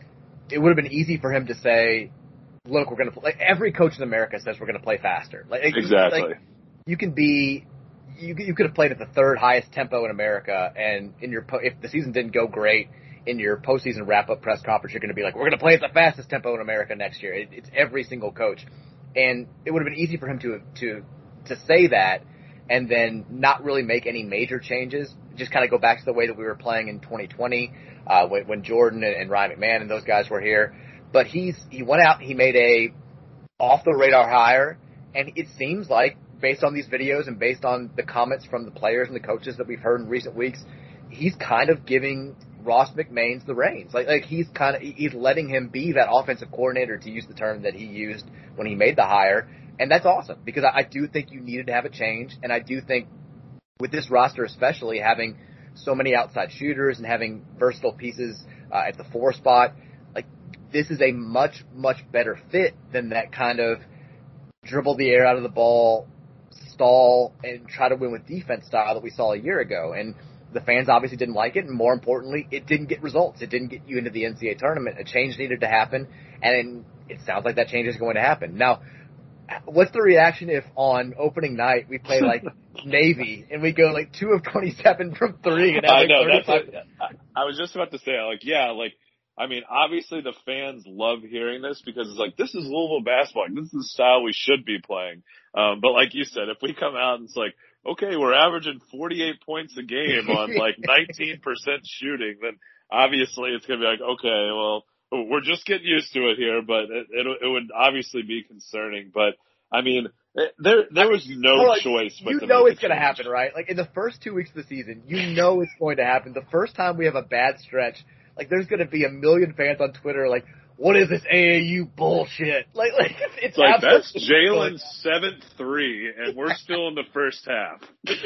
it would have been easy for him to say, look, we're going to play. Like, every coach in America says we're going to play faster. Like, exactly. Like, you can be, you, you could have played at the third highest tempo in America, and in your, if the season didn't go great, in your postseason wrap-up press conference, you're going to be like, we're going to play at the fastest tempo in America next year. It, it's every single coach. And it would have been easy for him to, to, to say that and then not really make any major changes, just kind of go back to the way that we were playing in twenty twenty. Uh, when, when Jordan and, and Ryan McMahon and those guys were here. But he's, he went out, he made a off the radar hire, and it seems like, based on these videos and based on the comments from the players and the coaches that we've heard in recent weeks, he's kind of giving Ross McMains the reins. Like, like he's kind of, he's letting him be that offensive coordinator, to use the term that he used when he made the hire. And that's awesome, because I, I do think you needed to have a change. And I do think with this roster, especially having so many outside shooters and having versatile pieces uh, at the four spot, like, this is a much, much better fit than that kind of dribble the air out of the ball, stall, and try to win with defense style that we saw a year ago. And the fans obviously didn't like it, and more importantly, it didn't get results. It didn't get you into the N C double A tournament. A change needed to happen, and it sounds like that change is going to happen. Now, what's the reaction if on opening night we play like Navy and we go like two of twenty-seven from three? And have I like know. That's thirty-five like, I, I was just about to say, like, yeah, like, I mean, obviously the fans love hearing this because it's like, this is Louisville basketball. This is the style we should be playing. Um, but like you said, if we come out and it's like, okay, we're averaging forty-eight points a game on like nineteen percent shooting, then obviously it's going to be like, okay, well, we're just getting used to it here, but it, it, it would obviously be concerning. But I mean, there there was no well, like, choice but you to know make it's a going to change. happen, right? Like, in the first two weeks of the season, you know it's going to happen. The first time we have a bad stretch, like, there's going to be a million fans on Twitter like, what is this A A U bullshit? Like, like it's, it's like, that's Jalen's Jalen's seventh three, and we're still in the first half.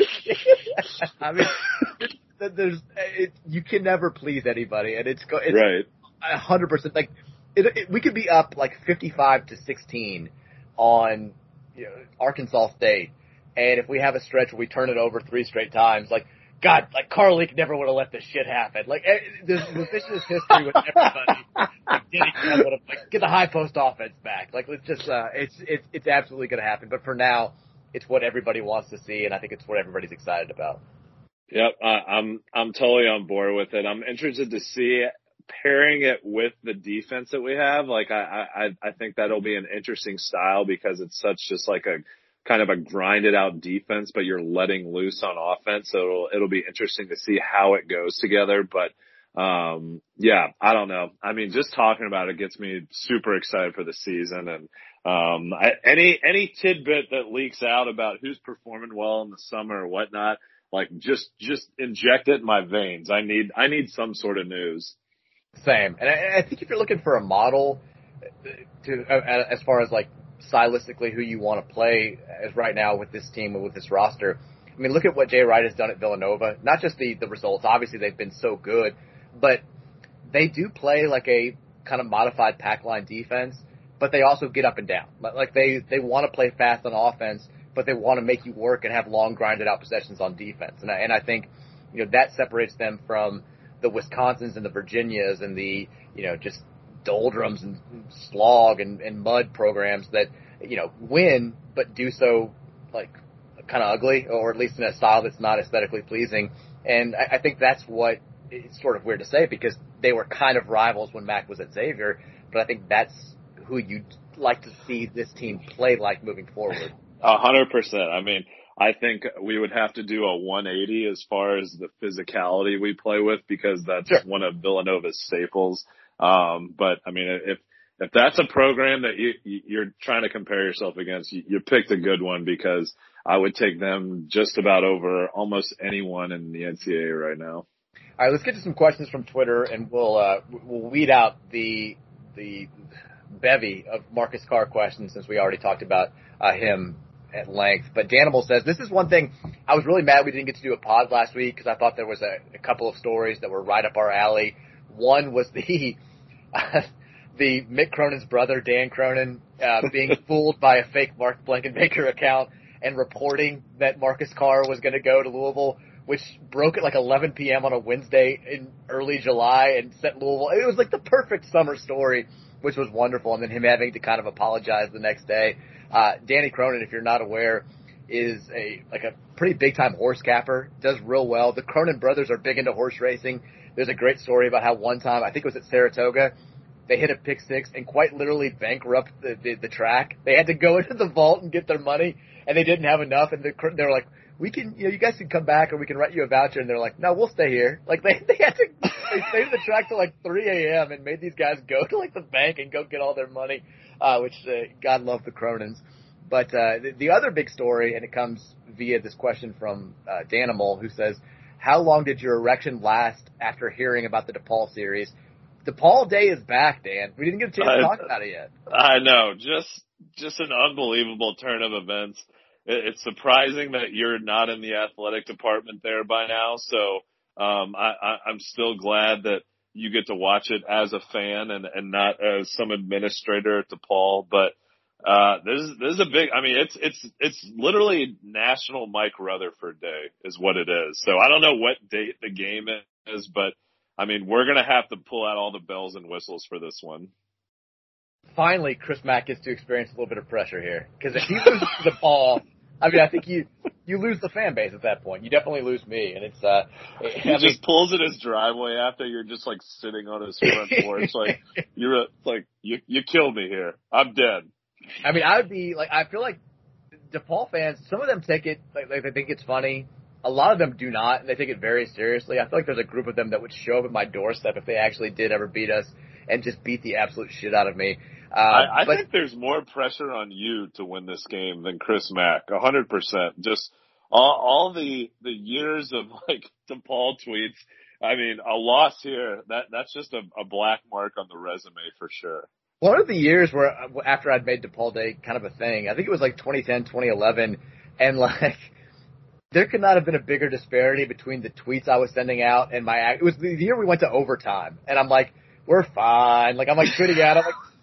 I mean, there's it, you can never please anybody, and it's go it's right. a hundred percent. Like, it, it, we could be up like fifty-five to sixteen on, you know, Arkansas State, and if we have a stretch where we turn it over three straight times, like, God, like Carl Leak never would have let this shit happen. Like this revisionist history with everybody. Like, Denny Green would have like get the high post offense back. Like let's just uh, it's it's it's absolutely going to happen. But for now, it's what everybody wants to see, and I think it's what everybody's excited about. Yep, uh, I'm I'm totally on board with it. I'm interested to see pairing it with the defense that we have. Like I I I think that'll be an interesting style because it's such just like a kind of a grinded out defense, but you're letting loose on offense. So it'll, it'll be interesting to see how it goes together. But, um, yeah, I don't know. I mean, just talking about it gets me super excited for the season. And, um, I, any, any tidbit that leaks out about who's performing well in the summer or whatnot, like just, just inject it in my veins. I need, I need some sort of news. Same. And I, I think if you're looking for a model to, uh, as far as like, stylistically who you want to play as right now with this team and with this roster. I mean, look at what Jay Wright has done at Villanova. Not just the, the results. Obviously, they've been so good, but they do play like a kind of modified pack line defense, but they also get up and down. Like they, they want to play fast on offense, but they want to make you work and have long grinded out possessions on defense. And I, and I think, you know, that separates them from the Wisconsins and the Virginias and the, you know, just doldrums and slog and, and mud programs that, you know, win, but do so like kind of ugly, or at least in a style that's not aesthetically pleasing. And I, I think that's what it's sort of weird to say because they were kind of rivals when Mac was at Xavier, but I think that's who you'd like to see this team play like moving forward. A hundred percent. I mean, I think we would have to do a one eighty as far as the physicality we play with because that's sure. one of Villanova's staples. Um, but I mean, if, if that's a program that you, you're trying to compare yourself against, you, you picked a good one because I would take them just about over almost anyone in the N C double A right now. All right, let's get to some questions from Twitter and we'll, uh, we'll weed out the, the bevy of Marcus Carr questions since we already talked about, uh, him at length. But Danimal says, this is one thing I was really mad we didn't get to do a pod last week because I thought there was a, a couple of stories that were right up our alley. One was the uh, the Mick Cronin's brother, Dan Cronin, uh, being fooled by a fake Mark Blankenbaker account and reporting that Marcus Carr was going to go to Louisville, which broke at like eleven p.m. on a Wednesday in early July and sent Louisville. It was like the perfect summer story, which was wonderful. And then him having to kind of apologize the next day. Uh, Danny Cronin, if you're not aware, is a like a pretty big time horse capper, does real well. The Cronin brothers are big into horse racing. There's a great story about how one time, I think it was at Saratoga, they hit a pick six and quite literally bankrupt the, the, the track. They had to go into the vault and get their money, and they didn't have enough. And the, they were like, "We can, you know, you guys can come back, or we can write you a voucher." And they're like, "No, we'll stay here." Like they, they had to, they stayed at the track till like three a.m. and made these guys go to like the bank and go get all their money, uh, which uh, God love the Cronins. But uh, the, the other big story, and it comes via this question from uh, Danimal, who says, how long did your erection last after hearing about the DePaul series? DePaul Day is back, Dan. We didn't get a chance to talk about it yet. I know. Just just an unbelievable turn of events. It, it's surprising that you're not in the athletic department there by now. So um, I, I, I'm still glad that you get to watch it as a fan and, and not as some administrator at DePaul. But uh, this is, this is a big, I mean, it's, it's, it's literally National Mike Rutherford Day is what it is. So I don't know what date the game is, but I mean, we're going to have to pull out all the bells and whistles for this one. Finally, Chris Mack gets to experience a little bit of pressure here. Because if he loses the ball, I mean, I think you you lose the fan base at that point. You definitely lose me. And it's, uh, he I just mean, pulls in his driveway after you're just like sitting on his front porch. Like, you're a, like, you, you killed me here. I'm dead. I mean, I would be like, I feel like DePaul fans, some of them take it, like, like they think it's funny. A lot of them do not, and they take it very seriously. I feel like there's a group of them that would show up at my doorstep if they actually did ever beat us and just beat the absolute shit out of me. Uh, I, I but, think there's more pressure on you to win this game than Chris Mack, a hundred percent. Just all, all the the years of like DePaul tweets. I mean, a loss here, that that's just a, a black mark on the resume for sure. One of the years where after I'd made DePaul Day kind of a thing, I think it was like twenty ten, twenty eleven, and like there could not have been a bigger disparity between the tweets I was sending out and my – it was the year we went to overtime. And I'm like, we're fine. Like, I'm like tweeting out. I'm like,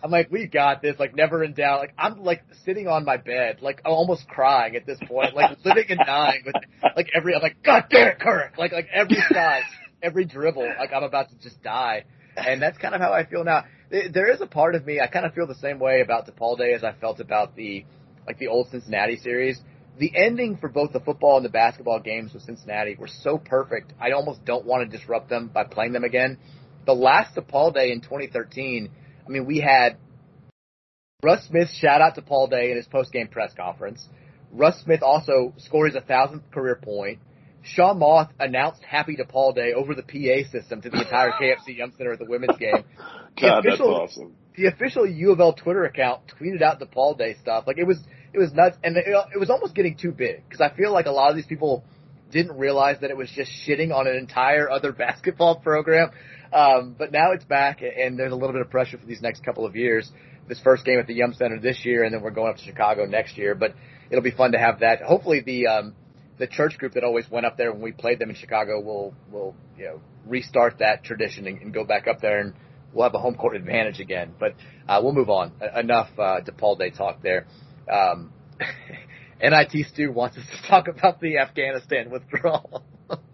I'm like, we got this, like, never in doubt. Like, I'm, like, sitting on my bed, like, almost crying at this point, like, living and dying with, like, every, I'm like, God damn it, Kirk! Like, like, every shot, every dribble, like, I'm about to just die. And that's kind of how I feel now. There is a part of me, I kind of feel the same way about DePaul Day as I felt about the, like, the old Cincinnati series. The ending for both the football and the basketball games with Cincinnati were so perfect, I almost don't want to disrupt them by playing them again. The last DePaul Day in twenty thirteen, I mean, we had Russ Smith shout out to Paul Day in his post-game press conference. Russ Smith also scores a thousandth career point. Sean Moth announced Happy DePaul Day over the P A system to the entire K F C Yum Center at the women's game. God, official, that's awesome. The official U of L Twitter account tweeted out DePaul Day stuff. Like, it was it was nuts, and it, it was almost getting too big because I feel like a lot of these people didn't realize that it was just shitting on an entire other basketball program. Um, but now it's back, and there's a little bit of pressure for these next couple of years. This first game at the Yum Center this year, and then we're going up to Chicago next year. But it'll be fun to have that. Hopefully, the um, the church group that always went up there when we played them in Chicago will will you know restart that tradition and, and go back up there, and we'll have a home court advantage again. But uh, we'll move on. Enough uh, DePaul Day talk there. Um, N I T Stu wants us to talk about the Afghanistan withdrawal.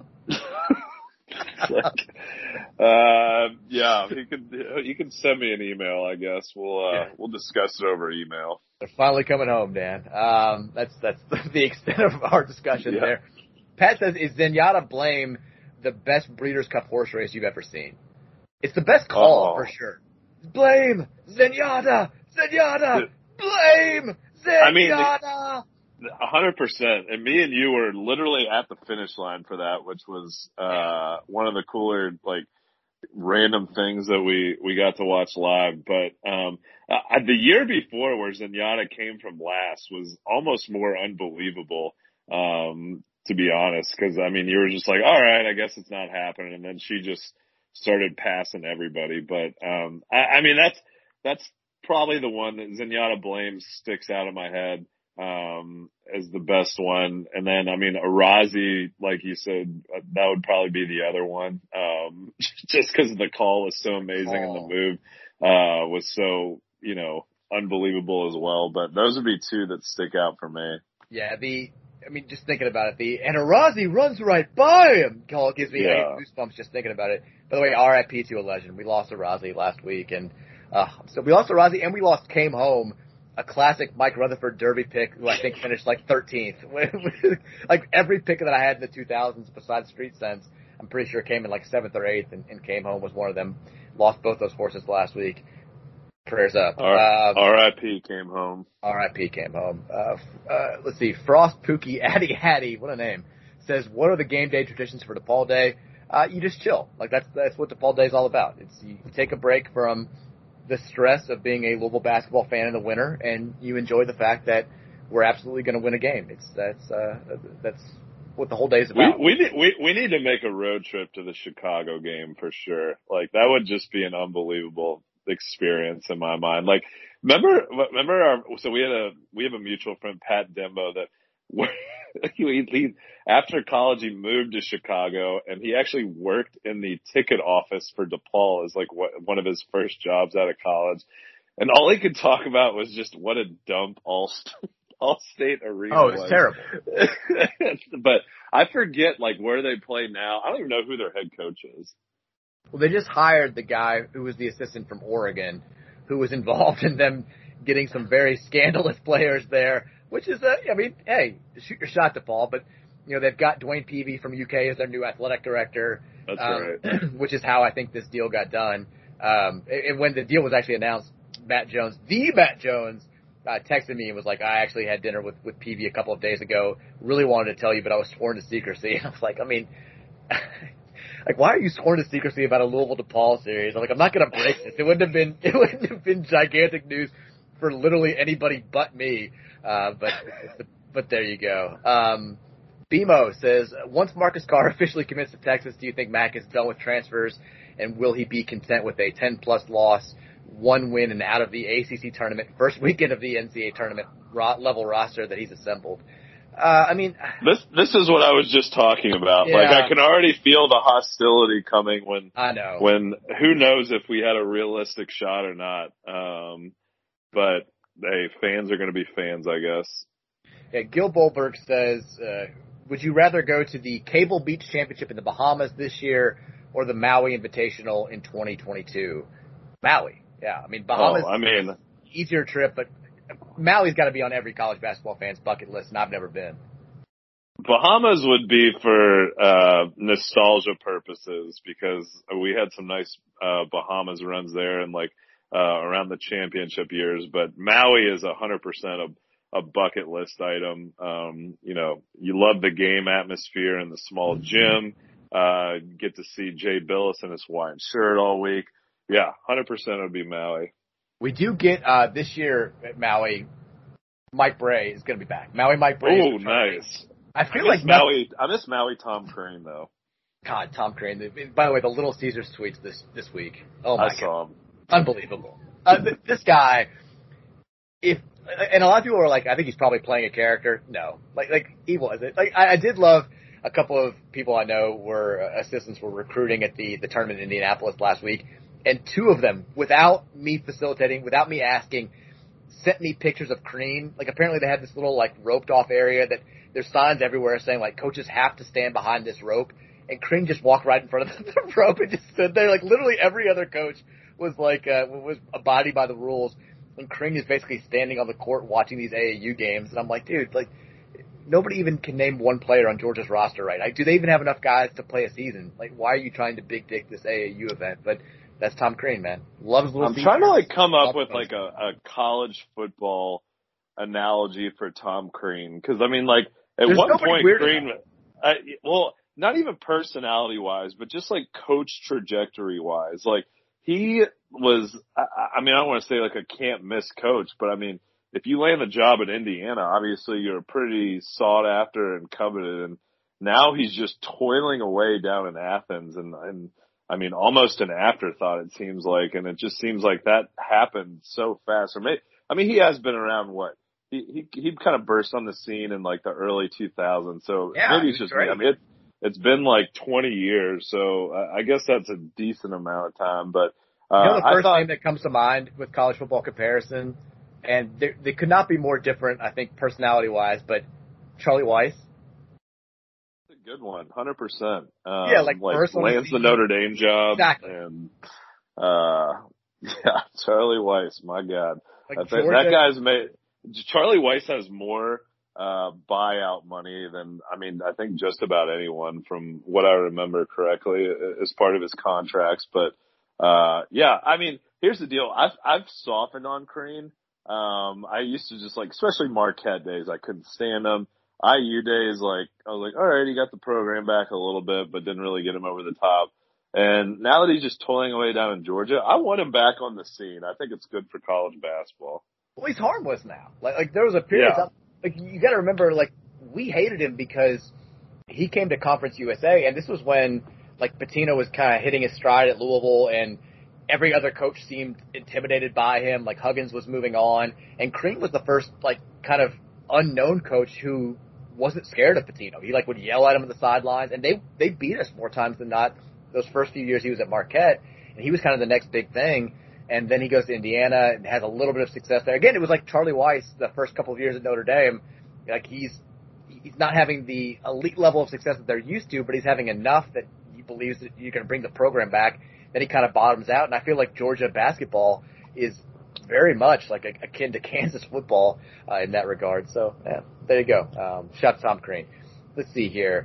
uh, yeah, you can you can send me an email. I guess we'll uh, yeah. we'll discuss it over email. They're finally coming home, Dan. Um, that's that's the extent of our discussion yeah. there. Pat says, "Is Zenyatta Blame the best Breeders' Cup horse race you've ever seen?" It's the best call oh. for sure. Blame Zenyatta, Zenyatta, blame Zenyatta. I mean, A hundred percent. And me and you were literally at the finish line for that, which was, uh, one of the cooler, like, random things that we, we got to watch live. But, um, uh, the year before where Zenyatta came from last was almost more unbelievable, um, to be honest. Cause I mean, you were just like, all right, I guess it's not happening. And then she just started passing everybody. But, um, I, I mean, that's, that's probably the one that Zenyatta Blame sticks out of my head. Um, as the best one. And then, I mean, Arazi, like you said, uh, that would probably be the other one. Um, just cause the call was so amazing oh. and the move, uh, was so, you know, unbelievable as well. But those would be two that stick out for me. Yeah. The, I mean, just thinking about it, the, and Arazi runs right by him call gives me yeah. goosebumps just thinking about it. By the way, R I P to a legend. We lost Arazi last week and, uh, so we lost Arazi and we lost Came Home. A classic Mike Rutherford Derby pick who I think finished like thirteenth. Like every pick that I had in the two thousands besides Street Sense, I'm pretty sure came in like seventh or eighth and, and Came Home was one of them. Lost both those horses last week. Prayers up. R I P Um, Came Home. R I P Came Home. Uh, uh, let's see. Frost Pookie Addy Hattie, what a name, says, what are the game day traditions for DePaul Day? Uh, you just chill. Like that's, that's what DePaul Day is all about. It's you take a break from the stress of being a Louisville basketball fan in the winter, and you enjoy the fact that we're absolutely going to win a game. It's that's uh, that's what the whole day is about. We we need, we we need to make a road trip to the Chicago game for sure. Like that would just be an unbelievable experience in my mind. Like remember remember our so we had a we have a mutual friend, Pat Dembo, that he, he after college he moved to Chicago and he actually worked in the ticket office for DePaul as like what, one of his first jobs out of college, and all he could talk about was just what a dump all all state arena oh it's was. Terrible. But I forget like where they play now. I don't even know who their head coach is. Well, they just hired the guy who was the assistant from Oregon who was involved in them getting some very scandalous players there. Which is, uh, I mean, hey, shoot your shot, DePaul, but, you know, they've got Dwayne Peavy from U K as their new athletic director. That's um, right. Which is how I think this deal got done. Um, and when the deal was actually announced, Matt Jones, the Matt Jones, uh, texted me and was like, I actually had dinner with, with Peavy a couple of days ago. Really wanted to tell you, but I was sworn to secrecy. And I was like, I mean, like, why are you sworn to secrecy about a Louisville DePaul series? I'm like, I'm not going to break this. It wouldn't have been, it wouldn't have been gigantic news for literally anybody but me. Uh, but, but there you go. Um, BMO says, once Marcus Carr officially commits to Texas, do you think Mac is done with transfers, and will he be content with a ten plus loss, one win, and out of the A C C tournament, first weekend of the N C A A tournament ro- level roster that he's assembled? Uh, I mean, this this is what I was just talking about. Yeah. Like, I can already feel the hostility coming when I know. when who knows if we had a realistic shot or not. Um, but hey, fans are going to be fans, I guess. Yeah, Gil Bolberg says, uh, would you rather go to the Cable Beach Championship in the Bahamas this year or the Maui Invitational in twenty twenty-two? Maui, yeah. I mean, Bahamas. Oh, I mean, easier trip, but Maui's got to be on every college basketball fan's bucket list, and I've never been. Bahamas would be for uh nostalgia purposes because we had some nice uh Bahamas runs there and like uh around the championship years, but Maui is a hundred percent a a bucket list item. Um, you know, you love the game atmosphere in the small gym, uh get to see Jay Billis in his Hawaiian shirt all week. Yeah, hundred percent would be Maui. We do get uh this year at Maui, Mike Bray is gonna be back. Maui Mike Bray. Oh, nice. I feel I like Maui. I miss Maui Tom Crane though. God, Tom Crane. By the way, the Little Caesars tweets this this week. Oh my I god, saw him. Unbelievable. Uh, th- this guy, if and a lot of people are like, I think he's probably playing a character. No, like like he wasn't. Like I, I did love a couple of people I know were uh, assistants were recruiting at the the tournament in Indianapolis last week, and two of them, without me facilitating, without me asking, sent me pictures of Crean. Like apparently they had this little like roped off area that. There's signs everywhere saying, like, coaches have to stand behind this rope. And Crean just walked right in front of the rope and just stood there. Like, literally every other coach was, like, uh, was abiding by the rules. And Crean is basically standing on the court watching these A A U games. And I'm like, dude, like, nobody even can name one player on Georgia's roster, right? Like, do they even have enough guys to play a season? Like, why are you trying to big dick this A A U event? But that's Tom Crean, man. Loves little I'm Caesars. trying to, like, come up with, like, a, a college football analogy for Tom Crean. Because, I mean, like, at There's one nobody point, weird Crean, uh, well, not even personality wise, but just like coach trajectory wise. Like he was, I, I mean, I don't want to say like a can't miss coach, but I mean, if you land the job at Indiana, obviously you're pretty sought after and coveted. And now he's just toiling away down in Athens and, and I mean, almost an afterthought, it seems like. And it just seems like that happened so fast. Or maybe, I mean, he has been around what? He, he, he kind of burst on the scene in like the early two thousands. So yeah, maybe it's just, great. I mean, it, it's been like twenty years. So I, I guess that's a decent amount of time, but, uh, you know the first I thought, name that comes to mind with college football comparison, and they, they could not be more different, I think, personality-wise, but Charlie Weiss. That's a good one, one hundred percent. Um, Yeah, like, like first on the lands the scene. Notre Dame job. Exactly. And, uh, yeah, Charlie Weiss, my God. Like I think Georgia, that guy's made, Charlie Weiss has more, uh, buyout money than, I mean, I think just about anyone from what I remember correctly as part of his contracts. But, uh, yeah, I mean, here's the deal. I've, I've softened on Crean. Um, I used to just like, especially Marquette days, I couldn't stand him. I U days, like, I was like, all right, he got the program back a little bit, but didn't really get him over the top. And now that he's just toiling away down in Georgia, I want him back on the scene. I think it's good for college basketball. well, he's harmless now. Like, like there was a period, Yeah. of, like, you got to remember, like, we hated him because he came to Conference U S A, and this was when, like, Pitino was kind of hitting his stride at Louisville, and every other coach seemed intimidated by him. Like, Huggins was moving on, and Crean was the first, like, kind of unknown coach who wasn't scared of Pitino. He, like, would yell at him on the sidelines, and they they beat us more times than not those first few years he was at Marquette, and he was kind of the next big thing. And then he goes to Indiana and has a little bit of success there. Again, it was like Charlie Weiss the first couple of years at Notre Dame. Like, he's he's not having the elite level of success that they're used to, but he's having enough that he believes that you're going to bring the program back. Then he kind of bottoms out, and I feel like Georgia basketball is very much like a, akin to Kansas football uh, in that regard. So, yeah, there you go. Um, shout out to Tom Crean. Let's see here.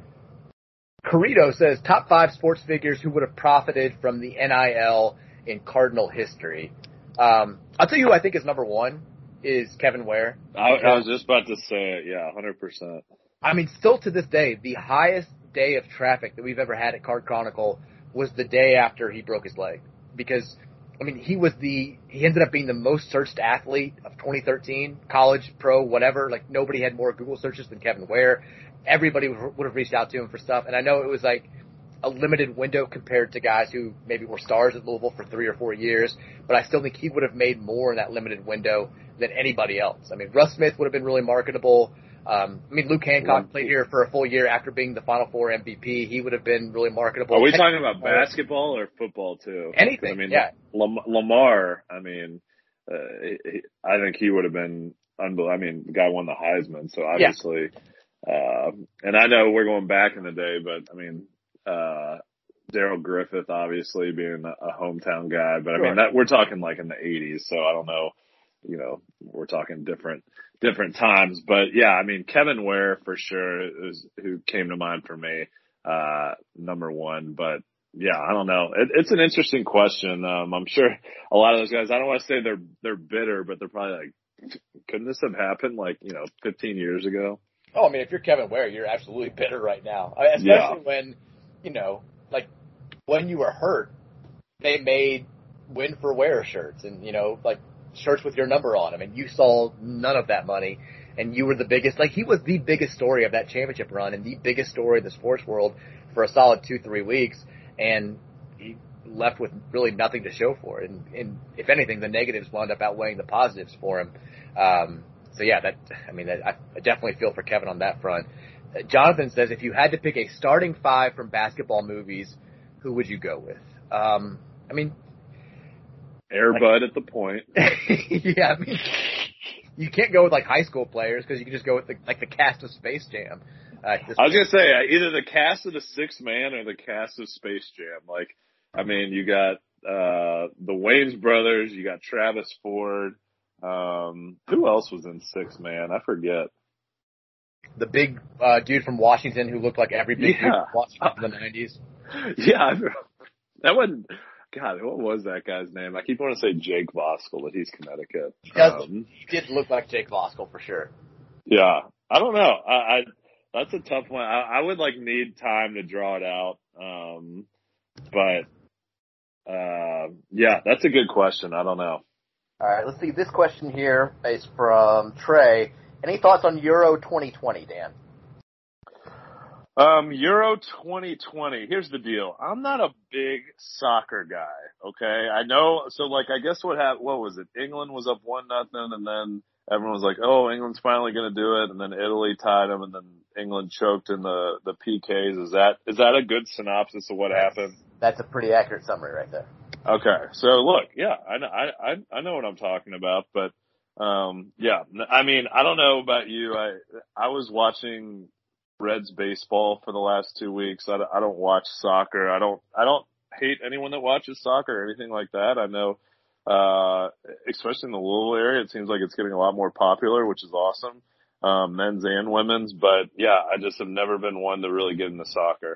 Carrito says, top five sports figures who would have profited from the N I L in Cardinal history. Um, I'll tell you who I think is number one is Kevin Ware. I, I was just about to say it. Yeah, one hundred percent. I mean, still to this day, the highest day of traffic that we've ever had at Card Chronicle was the day after he broke his leg. Because, I mean, he was the, he ended up being the most searched athlete of twenty thirteen, college, pro, whatever. Like, nobody had more Google searches than Kevin Ware. Everybody would have reached out to him for stuff. And I know it was like a limited window compared to guys who maybe were stars at Louisville for three or four years, but I still think he would have made more in that limited window than anybody else. I mean, Russ Smith would have been really marketable. Um, I mean, Luke Hancock played here for a full year after being the Final Four M V P. He would have been really marketable. Are we talking about basketball or football too? Anything, I mean, yeah. Lam- Lamar, I mean, uh, he, I think he would have been unbelievable. I mean, the guy won the Heisman, so obviously, yeah. uh, and I know we're going back in the day, but I mean, uh, Darrell Griffith, obviously being a, a hometown guy, but I sure. mean, that we're talking like in the eighties, so I don't know, you know, we're talking different, different times, but yeah, I mean, Kevin Ware for sure is who came to mind for me, uh, number one, but yeah, I don't know. It, it's an interesting question. Um, I'm sure a lot of those guys, I don't want to say they're, they're bitter, but they're probably like, couldn't this have happened like, you know, fifteen years ago? Oh, I mean, if you're Kevin Ware, you're absolutely bitter right now, especially yeah. when, you know, like when you were hurt, they made win for wear shirts and, you know, like shirts with your number on them. And you saw none of that money. And you were the biggest, like he was the biggest story of that championship run and the biggest story of the sports world for a solid two, three weeks. And he left with really nothing to show for it. And, and if anything, the negatives wound up outweighing the positives for him. Um, so yeah, that, I mean, that, I definitely feel for Kevin on that front. Uh, Jonathan says, if you had to pick a starting five from basketball movies, who would you go with? Um, I mean, Air like, Bud at the point. yeah, I mean, you can't go with like high school players because you can just go with the, like the cast of Space Jam. Uh, I was point. gonna say uh, either the cast of The Sixth Man or the cast of Space Jam. Like, I mean, you got uh the Wayans brothers, you got Travis Ford. Um, who else was in Sixth Man? I forget. The big uh, dude from Washington who looked like every big yeah. dude from Washington in the nineties. Yeah, that wasn't. God, what was that guy's name? I keep wanting to say Jake Voskuhl, but he's Connecticut. He, does, um, he did look like Jake Voskuhl for sure. Yeah, I don't know. I, I that's a tough one. I, I would like need time to draw it out. Um, but uh, yeah, that's a good question. I don't know. All right, let's see. This question here is from Trey. Any thoughts on Euro twenty twenty, Dan? Um, Euro twenty twenty. Here's the deal. I'm not a big soccer guy. Okay, I know. So, like, I guess what happened? What was it? England was up one nothing, and then everyone was like, "Oh, England's finally going to do it," and then Italy tied them, and then England choked in the the P Ks. Is that is that a good synopsis of what that's, happened? That's a pretty accurate summary right there. Okay, so look, yeah, I know, I I I know what I'm talking about, but um, yeah, I mean, I don't know about you. I I was watching Reds baseball for the last two weeks. I, I don't watch soccer. I don't, I don't hate anyone that watches soccer or anything like that. I know, uh, especially in the Louisville area, it seems like it's getting a lot more popular, which is awesome. Um, men's and women's, but yeah, I just have never been one to really get into soccer.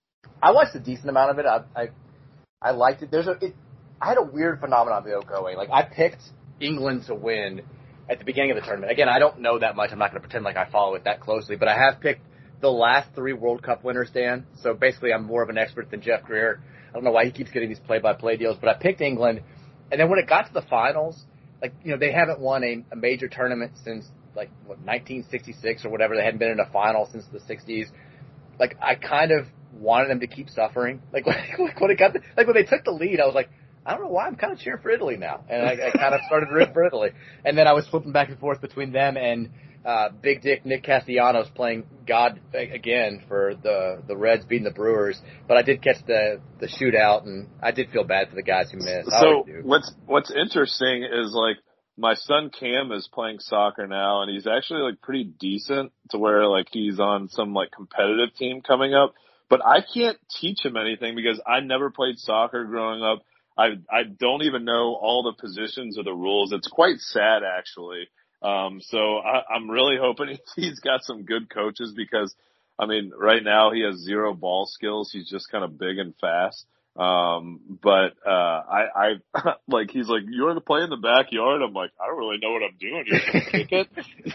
I watched a decent amount of it. I, I, I liked it. There's a, it, I had a weird phenomenon though going. Like I picked England to win at the beginning of the tournament. Again, I don't know that much. I'm not going to pretend like I follow it that closely, but I have picked the last three World Cup winners, Dan. So basically I'm more of an expert than Jeff Greer. I don't know why he keeps getting these play-by-play deals, but I picked England. And then when it got to the finals, like, you know, they haven't won a, a major tournament since, like, what, nineteen sixty-six or whatever. They hadn't been in a final since the sixties. Like, I kind of wanted them to keep suffering. Like, like when it got, to, like, when they took the lead, I was like, I don't know why, I'm kind of cheering for Italy now. And I, I kind of started rooting for Italy. And then I was flipping back and forth between them and Uh, Big Dick Nick Castellanos playing God again for the the Reds beating the Brewers, but I did catch the the shootout, and I did feel bad for the guys who missed. So what's what's interesting is like my son Cam is playing soccer now, and he's actually like pretty decent to where like he's on some like competitive team coming up. But I can't teach him anything because I never played soccer growing up. I I don't even know all the positions or the rules. It's quite sad actually. Um, so I, I'm really hoping he's got some good coaches because, I mean, right now he has zero ball skills. He's just kind of big and fast. Um, but, uh, I, I, like, he's like, you want to play in the backyard? I'm like, I don't really know what I'm doing. You're going to kick it?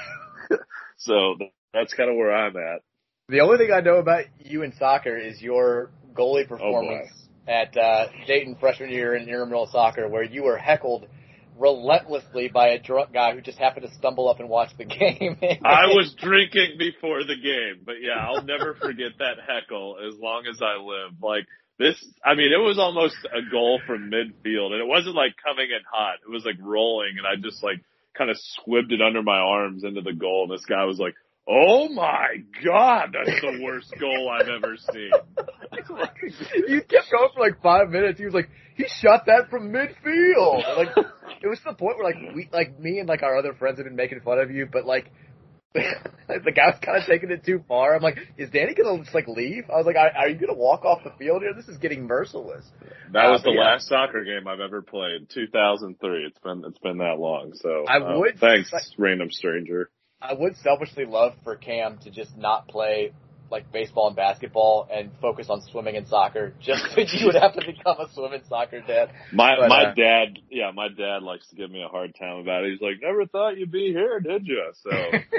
So that's kind of where I'm at. The only thing I know about you in soccer is your goalie performance oh at, uh, Dayton freshman year in intramural soccer where you were heckled relentlessly by a drunk guy who just happened to stumble up and watch the game. I was drinking before the game, but yeah, I'll never forget that heckle as long as I live. Like this, I mean, it was almost a goal from midfield, and it wasn't like coming in hot. It was like rolling, and I just like kind of squibbed it under my arms into the goal, and this guy was like, oh my God, that's the worst goal I've ever seen. You kept going for like five minutes. He was like, he shot that from midfield. Like, it was to the point where like we, like me and like our other friends had been making fun of you, but like, the guy was kind of taking it too far. I'm like, is Danny gonna just like leave? I was like, are, are you gonna walk off the field here? This is getting merciless. That uh, was the yeah. last soccer game I've ever played, two thousand three. It's been it's been that long. So I um, would thanks, like, random stranger. I would selfishly love for Cam to just not play like baseball and basketball and focus on swimming and soccer. Just so you would have to become a swimming soccer dad. My but, my uh, dad, yeah, my dad likes to give me a hard time about it. He's like, never thought you'd be here, did you? So,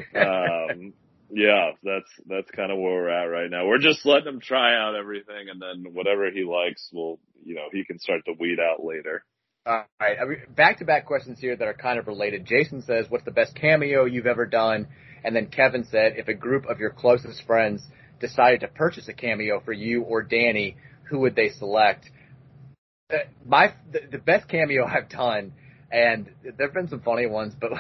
um, yeah, that's that's kind of where we're at right now. We're just letting him try out everything, and then whatever he likes, will you know he can start to weed out later. All right, I mean, back-to-back questions here that are kind of related. Jason says, what's the best cameo you've ever done? And then Kevin said, if a group of your closest friends decided to purchase a cameo for you or Danny, who would they select? Uh, my the, the best cameo I've done, and there have been some funny ones, but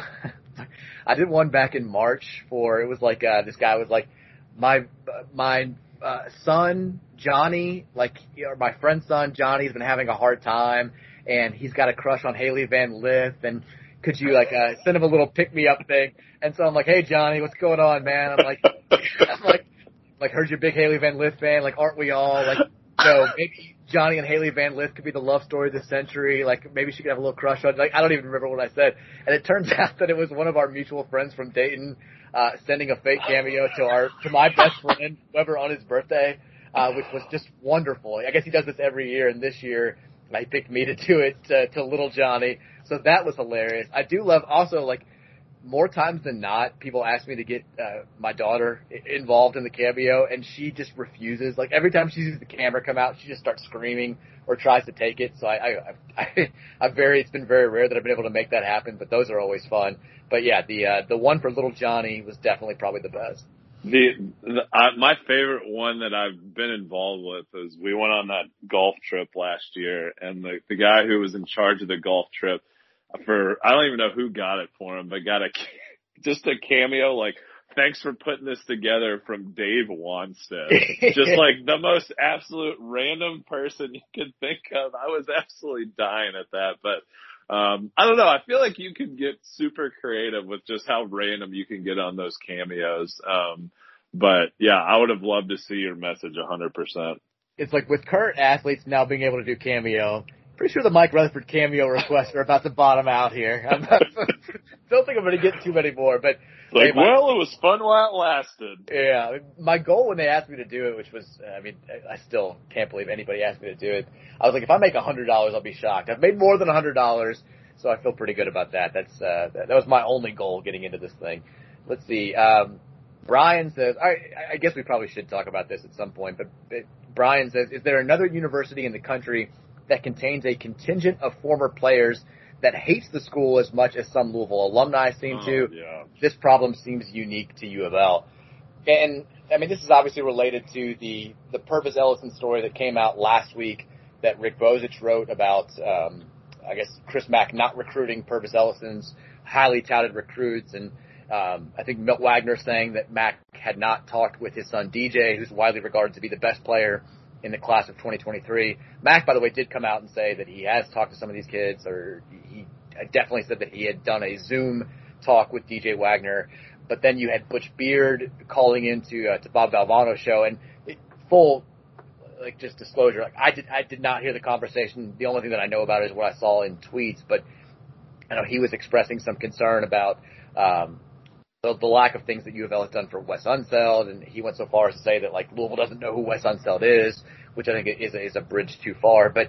I did one back in March for, it was like, uh, this guy was like, my, my, uh, son, Johnny, like, or my friend's son, Johnny's been having a hard time, and he's got a crush on Haley Van Lith, and could you, like, uh, send him a little pick-me-up thing? And so I'm like, hey, Johnny, what's going on, man? I'm like, I'm like, like, heard you're a big Haley Van Lith fan, like, aren't we all? Like, you know, maybe Johnny and Haley Van Lith could be the love story of the century. Like, maybe she could have a little crush on, like, I don't even remember what I said. And it turns out that it was one of our mutual friends from Dayton, uh, sending a fake cameo to our, to my best friend, whoever, on his birthday, uh, which was just wonderful. I guess he does this every year, and this year, he picked me to do it to, to little Johnny. So that was hilarious. I do love also, like, more times than not, people ask me to get uh, my daughter involved in the cameo, and she just refuses. Like, every time she sees the camera come out, she just starts screaming or tries to take it. So I, I, I, I very, it's been very rare that I've been able to make that happen, but those are always fun. But yeah, the uh, the one for little Johnny was definitely probably the best. The, the uh, my favorite one that I've been involved with is we went on that golf trip last year, and the the guy who was in charge of the golf trip, for I don't even know who got it for him, but got a just a cameo like, thanks for putting this together, from Dave Wanstead. Just like the most absolute random person you could think of. I was absolutely dying at that, but. Um, I don't know. I feel like you can get super creative with just how random you can get on those cameos. Um, but yeah, I would have loved to see your message a hundred percent. It's like with current athletes now being able to do cameo, pretty sure the Mike Rutherford cameo requests are about to bottom out here. I'm not, don't think I'm going to get too many more, but. Like, hey, my, well, it was fun while it lasted. Yeah. My goal when they asked me to do it, which was, I mean, I still can't believe anybody asked me to do it. I was like, if I make a hundred dollars, I'll be shocked. I've made more than a hundred dollars, so I feel pretty good about that. That's, uh, that, that was my only goal getting into this thing. Let's see. Um, Brian says, I, I guess we probably should talk about this at some point, but it, Brian says, is there another university in the country that contains a contingent of former players that hates the school as much as some Louisville alumni seem oh, to? Yeah. This problem seems unique to U of L. And, I mean, this is obviously related to the, the Purvis Ellison story that came out last week that Rick Bozich wrote about, um, I guess, Chris Mack not recruiting Purvis Ellison's highly touted recruits. And um, I think Milt Wagner saying that Mack had not talked with his son D J, who's widely regarded to be the best player in the class of twenty twenty-three. Mack, by the way, did come out and say that he has talked to some of these kids, or he definitely said that he had done a Zoom talk with D J Wagner. But then you had Butch Beard calling into uh, to Bob Valvano's show, and it, full, like, just disclosure, like, I did I did not hear the conversation. The only thing that I know about it is what I saw in tweets. But I know he was expressing some concern about um, the, the lack of things that U of L has done for Wes Unseld, and he went so far as to say that, like, Louisville doesn't know who Wes Unseld is, which I think is a, is a bridge too far. But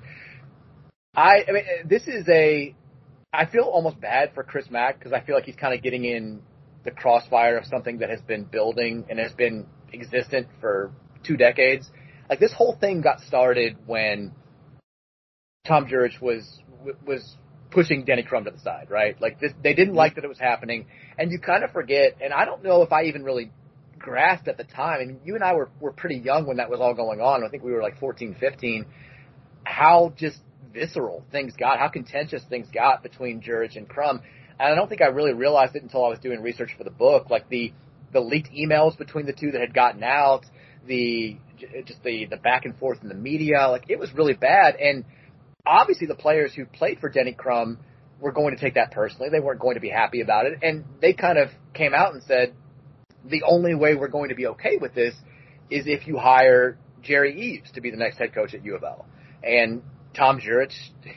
I, I mean, this is a, I feel almost bad for Chris Mack because I feel like he's kind of getting in the crossfire of something that has been building and has been existent for two decades. Like, this whole thing got started when Tom Jurich was was pushing Denny Crum to the side, right? Like, this, they didn't like that it was happening, and you kind of forget, and I don't know if I even really grasped at the time. I mean, you and I were, were pretty young when that was all going on. I think we were like fourteen, fifteen. How just visceral things got, how contentious things got between Jurich and Crum. And I don't think I really realized it until I was doing research for the book. Like, the the leaked emails between the two that had gotten out, the just the, the back and forth in the media. Like, it was really bad. And obviously the players who played for Denny Crum were going to take that personally. They weren't going to be happy about it. And they kind of came out and said, the only way we're going to be okay with this is if you hire Jerry Eaves to be the next head coach at U of L. And Tom Jurich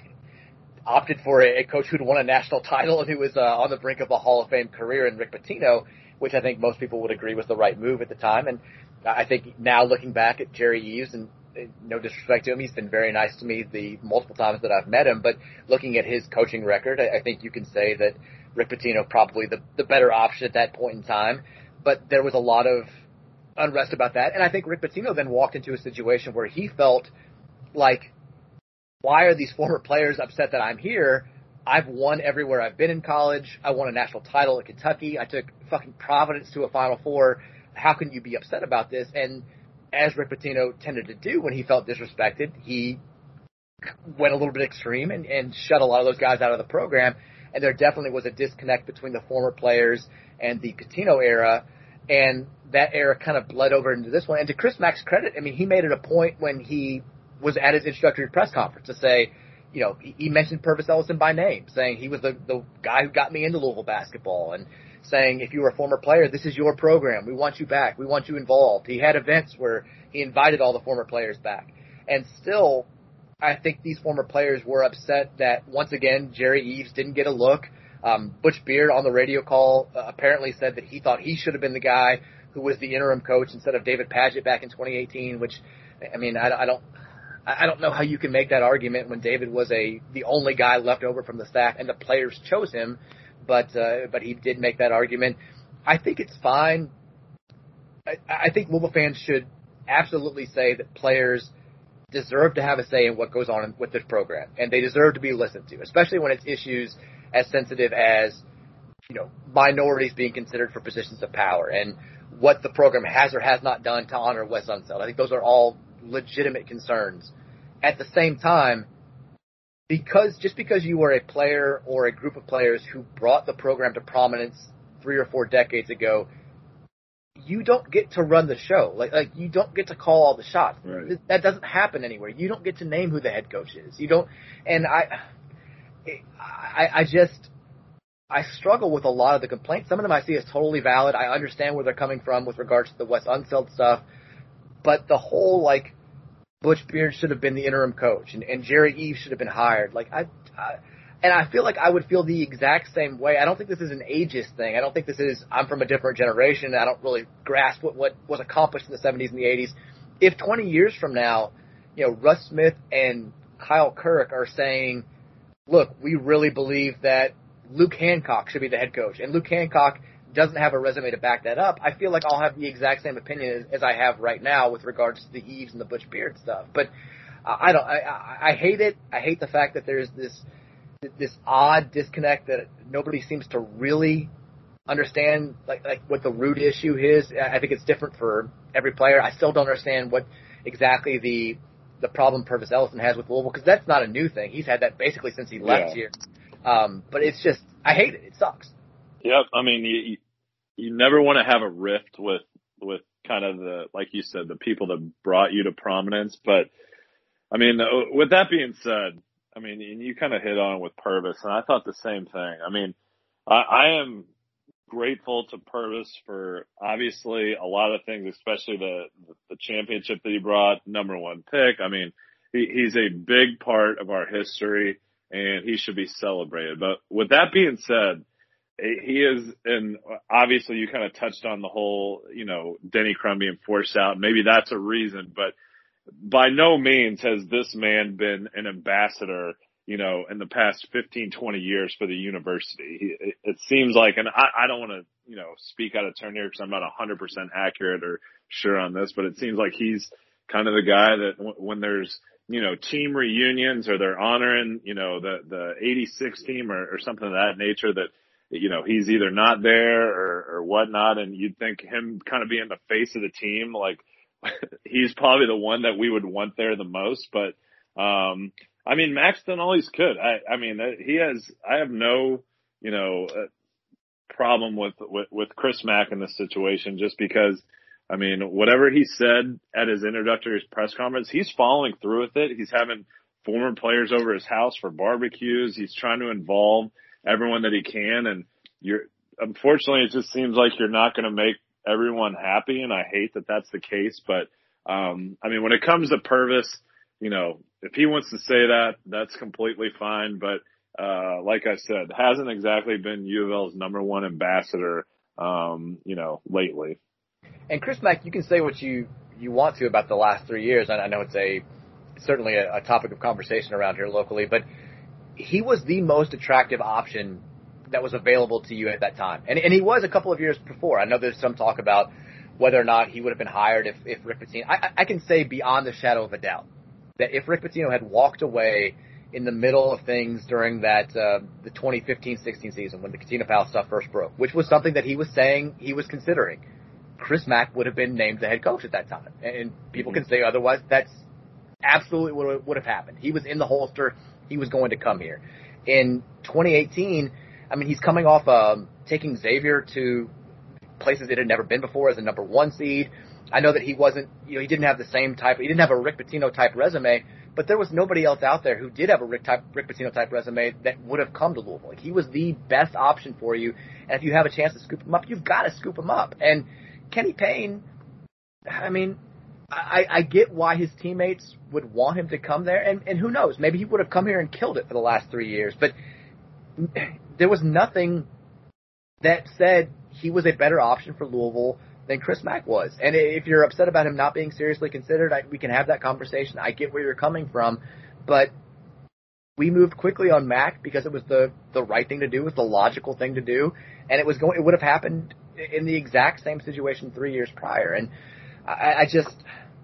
opted for a coach who'd won a national title and who was uh, on the brink of a Hall of Fame career in Rick Pitino, which I think most people would agree was the right move at the time. And I think now looking back at Jerry Eaves, and no disrespect to him, he's been very nice to me the multiple times that I've met him, but looking at his coaching record, I think you can say that Rick Pitino probably the, the better option at that point in time. But there was a lot of unrest about that. And I think Rick Pitino then walked into a situation where he felt like, why are these former players upset that I'm here? I've won everywhere I've been in college. I won a national title at Kentucky. I took fucking Providence to a Final Four. How can you be upset about this? And as Rick Pitino tended to do when he felt disrespected, he went a little bit extreme and, and shut a lot of those guys out of the program. And there definitely was a disconnect between the former players and the Pitino era. And that era kind of bled over into this one. And to Chris Mack's credit, I mean, he made it a point when he was at his introductory press conference to say, you know, he, he mentioned Purvis Ellison by name, saying he was the, the guy who got me into Louisville basketball, and saying, if you were a former player, this is your program. We want you back. We want you involved. He had events where he invited all the former players back. And still, I think these former players were upset that, once again, Jerry Eaves didn't get a look. Um, Butch Beard on the radio call uh, apparently said that he thought he should have been the guy who was the interim coach instead of David Padgett back in twenty eighteen, which, I mean, I, I don't I don't know how you can make that argument when David was a the only guy left over from the staff and the players chose him, but uh, but he did make that argument. I think it's fine. I, I think Louisville fans should absolutely say that players deserve to have a say in what goes on with this program, and they deserve to be listened to, especially when it's issues as sensitive as, you know, minorities being considered for positions of power and what the program has or has not done to honor Wes Unseld. I think those are all legitimate concerns. At the same time, because just because you were a player or a group of players who brought the program to prominence three or four decades ago, you don't get to run the show. Like, like you don't get to call all the shots. Right. That doesn't happen anywhere. You don't get to name who the head coach is. You don't, and I, I, I just, I struggle with a lot of the complaints. Some of them I see as totally valid. I understand where they're coming from with regards to the Wes Unseld stuff, but the whole, like, Butch Beard should have been the interim coach and, and Jerry Eaves should have been hired. Like, I, I, and I feel like I would feel the exact same way. I don't think this is an ageist thing. I don't think this is, I'm from a different generation. I don't really grasp what, what was accomplished in the seventies and the eighties. If twenty years from now, you know, Russ Smith and Kyle Kirk are saying, look, we really believe that Luke Hancock should be the head coach, and Luke Hancock doesn't have a resume to back that up, I feel like I'll have the exact same opinion as, as I have right now with regards to the Eaves and the Butch Beard stuff. But uh, I don't, I, I, I hate it. I hate the fact that there's this, this odd disconnect that nobody seems to really understand, like, like what the root issue is. I think it's different for every player. I still don't understand what exactly the, the problem Purvis Ellison has with Louisville, because that's not a new thing. He's had that basically since he left yeah. here. Um, but it's just, I hate it. It sucks. Yep. I mean, you, you never want to have a rift with, with kind of the, like you said, the people that brought you to prominence. But I mean, with that being said, I mean, and you kind of hit on with Purvis, and I thought the same thing. I mean, I, I am grateful to Purvis for obviously a lot of things, especially the, the championship that he brought, number one pick. I mean, he, he's a big part of our history, and he should be celebrated. But with that being said, he is, and obviously you kind of touched on the whole, you know, Denny Crum being forced out. Maybe that's a reason, but by no means has this man been an ambassador, you know, in the past fifteen, twenty years for the university. He, it seems like, and I, I don't want to, you know, speak out of turn here because I'm not one hundred percent accurate or sure on this, but it seems like he's kind of the guy that w- when there's, you know, team reunions or they're honoring, you know, the, the eighty-six team or, or something of that nature, that, you know, he's either not there or, or whatnot. And you'd think him kind of being the face of the team, like he's probably the one that we would want there the most. But, um, I mean, Max done all he's could. I, I mean, he has, I have no, you know, uh, problem with, with, with Chris Mack in this situation, just because, I mean, whatever he said at his introductory press conference, he's following through with it. He's having former players over his house for barbecues. He's trying to involve everyone that he can. And you're, unfortunately, it just seems like you're not going to make everyone happy. And I hate that that's the case. But, um, I mean, when it comes to Purvis, you know, if he wants to say that, that's completely fine. But, uh, like I said, hasn't exactly been U of L's number one ambassador, um, you know, lately. And Chris Mack, you can say what you, you want to about the last three years. And I know it's a, certainly a, a topic of conversation around here locally, but he was the most attractive option that was available to you at that time. And, and he was a couple of years before. I know there's some talk about whether or not he would have been hired if, if Rick Pitino, I, I can say beyond the shadow of a doubt that if Rick Pitino had walked away in the middle of things during that, uh, the twenty fifteen sixteen season when the Katina Powell stuff first broke, which was something that he was saying he was considering, Chris Mack would have been named the head coach at that time. And people mm-hmm. can say otherwise. That's absolutely what would have happened. He was in the holster. He was going to come here. In twenty eighteen, I mean, he's coming off um, taking Xavier to places it had never been before as a number one seed. I know that he wasn't, you know, he didn't have the same type, he didn't have a Rick Pitino type resume, but there was nobody else out there who did have a Rick type, Rick Pitino type resume that would have come to Louisville. Like, he was the best option for you. And if you have a chance to scoop him up, you've got to scoop him up. And Kenny Payne, I mean, I, I get why his teammates would want him to come there, and, and who knows, maybe he would have come here and killed it for the last three years, but there was nothing that said he was a better option for Louisville than Chris Mack was. And if you're upset about him not being seriously considered, I, we can have that conversation. I get where you're coming from, but we moved quickly on Mack because it was the, the right thing to do, it was the logical thing to do, and it was going, it would have happened in the exact same situation three years prior. And I, I just,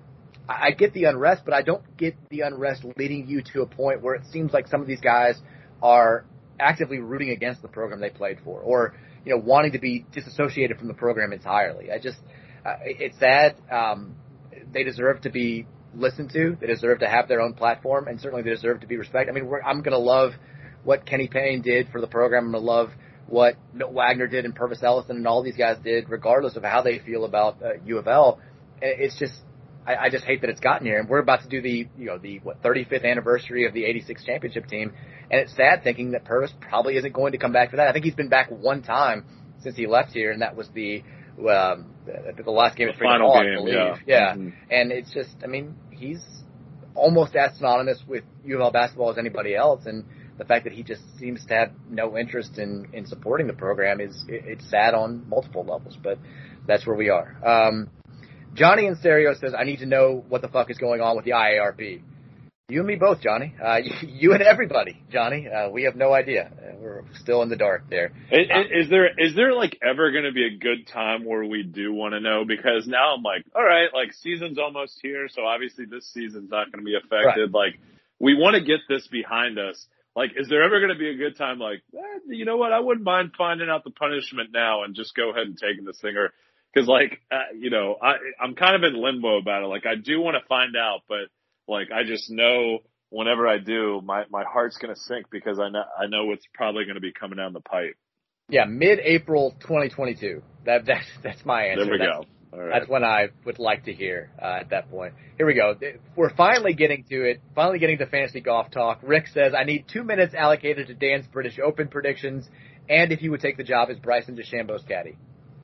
I get the unrest, but I don't get the unrest leading you to a point where it seems like some of these guys are actively rooting against the program they played for, or, you know, wanting to be disassociated from the program entirely. I just, uh, it's sad. Um, they deserve to be listened to. They deserve to have their own platform, and certainly they deserve to be respected. I mean, we're, I'm going to love what Kenny Payne did for the program. I'm going to love what Milt Wagner did and Purvis Ellison and all these guys did, regardless of how they feel about uh, U of L. It's just, I, I just hate that it's gotten here. And we're about to do the, you know, the, what, thirty-fifth anniversary of the eighty-six championship team. And it's sad thinking that Purvis probably isn't going to come back for that. I think he's been back one time since he left here, and that was the, um, the, the last game the at Freedom final Hall, game, I believe. yeah. yeah. Mm-hmm. And it's just, I mean, he's almost as synonymous with U of L basketball as anybody else. And the fact that he just seems to have no interest in, in supporting the program is, it, it's sad on multiple levels, but that's where we are. Um, Johnny in Stereo says, I need to know what the fuck is going on with the I A R P. You and me both, Johnny. Uh, you, you and everybody, Johnny. Uh, we have no idea. Uh, we're still in the dark there. Is, um, is there is there like ever going to be a good time where we do want to know? Because now I'm like, all right, like season's almost here, so obviously this season's not going to be affected. Right. Like, we want to get this behind us. Like, is there ever going to be a good time? Like, eh, you know what? I wouldn't mind finding out the punishment now and just go ahead and taking this thing. Or because, like, uh, you know, I I'm kind of in limbo about it. Like, I do want to find out, but like, I just know whenever I do, my, my heart's going to sink because I know, I know what's probably going to be coming down the pipe. Yeah, mid-April twenty twenty-two. That, that's, that's my answer. There we that's, go. All right. That's when I would like to hear uh, at that point. Here we go. We're finally getting to it, finally getting to fantasy golf talk. Rick says, I need two minutes allocated to Dan's British Open predictions, and if you would take the job as Bryson DeChambeau's caddy.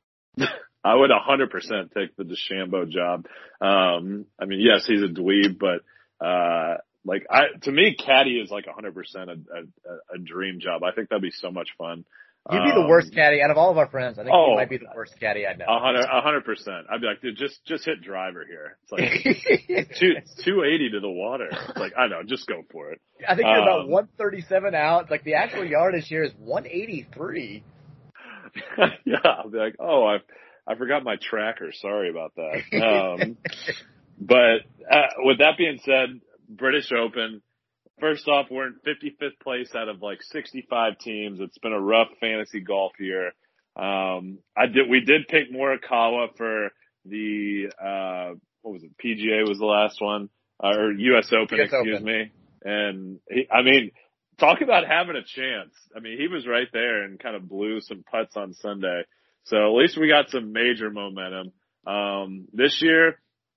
I would one hundred percent take the DeChambeau job. Um, I mean, yes, he's a dweeb, but uh, like I, to me, caddy is like one hundred percent a, a, a dream job. I think that'd be so much fun. You'd be the worst caddy out of all of our friends. I think oh, you might be the worst caddy I know. A hundred, a hundred percent. I'd be like, dude, just just hit driver here. It's like two two eighty to the water. It's like, I know, just go for it. I think you're um, about one thirty-seven out. Like the actual yardage here is one eighty-three. Yeah, I'll be like, oh, I I forgot my tracker. Sorry about that. Um, but uh, with that being said, British Open. First off, we're in fifty-fifth place out of like sixty-five teams. It's been a rough fantasy golf year. Um, I did, we did pick Morikawa for the, uh, what was it? P G A was the last one, uh, or U S Open, U S excuse Open. me. And he, I mean, talk about having a chance. I mean, he was right there and kind of blew some putts on Sunday. So at least we got some major momentum. Um, this year,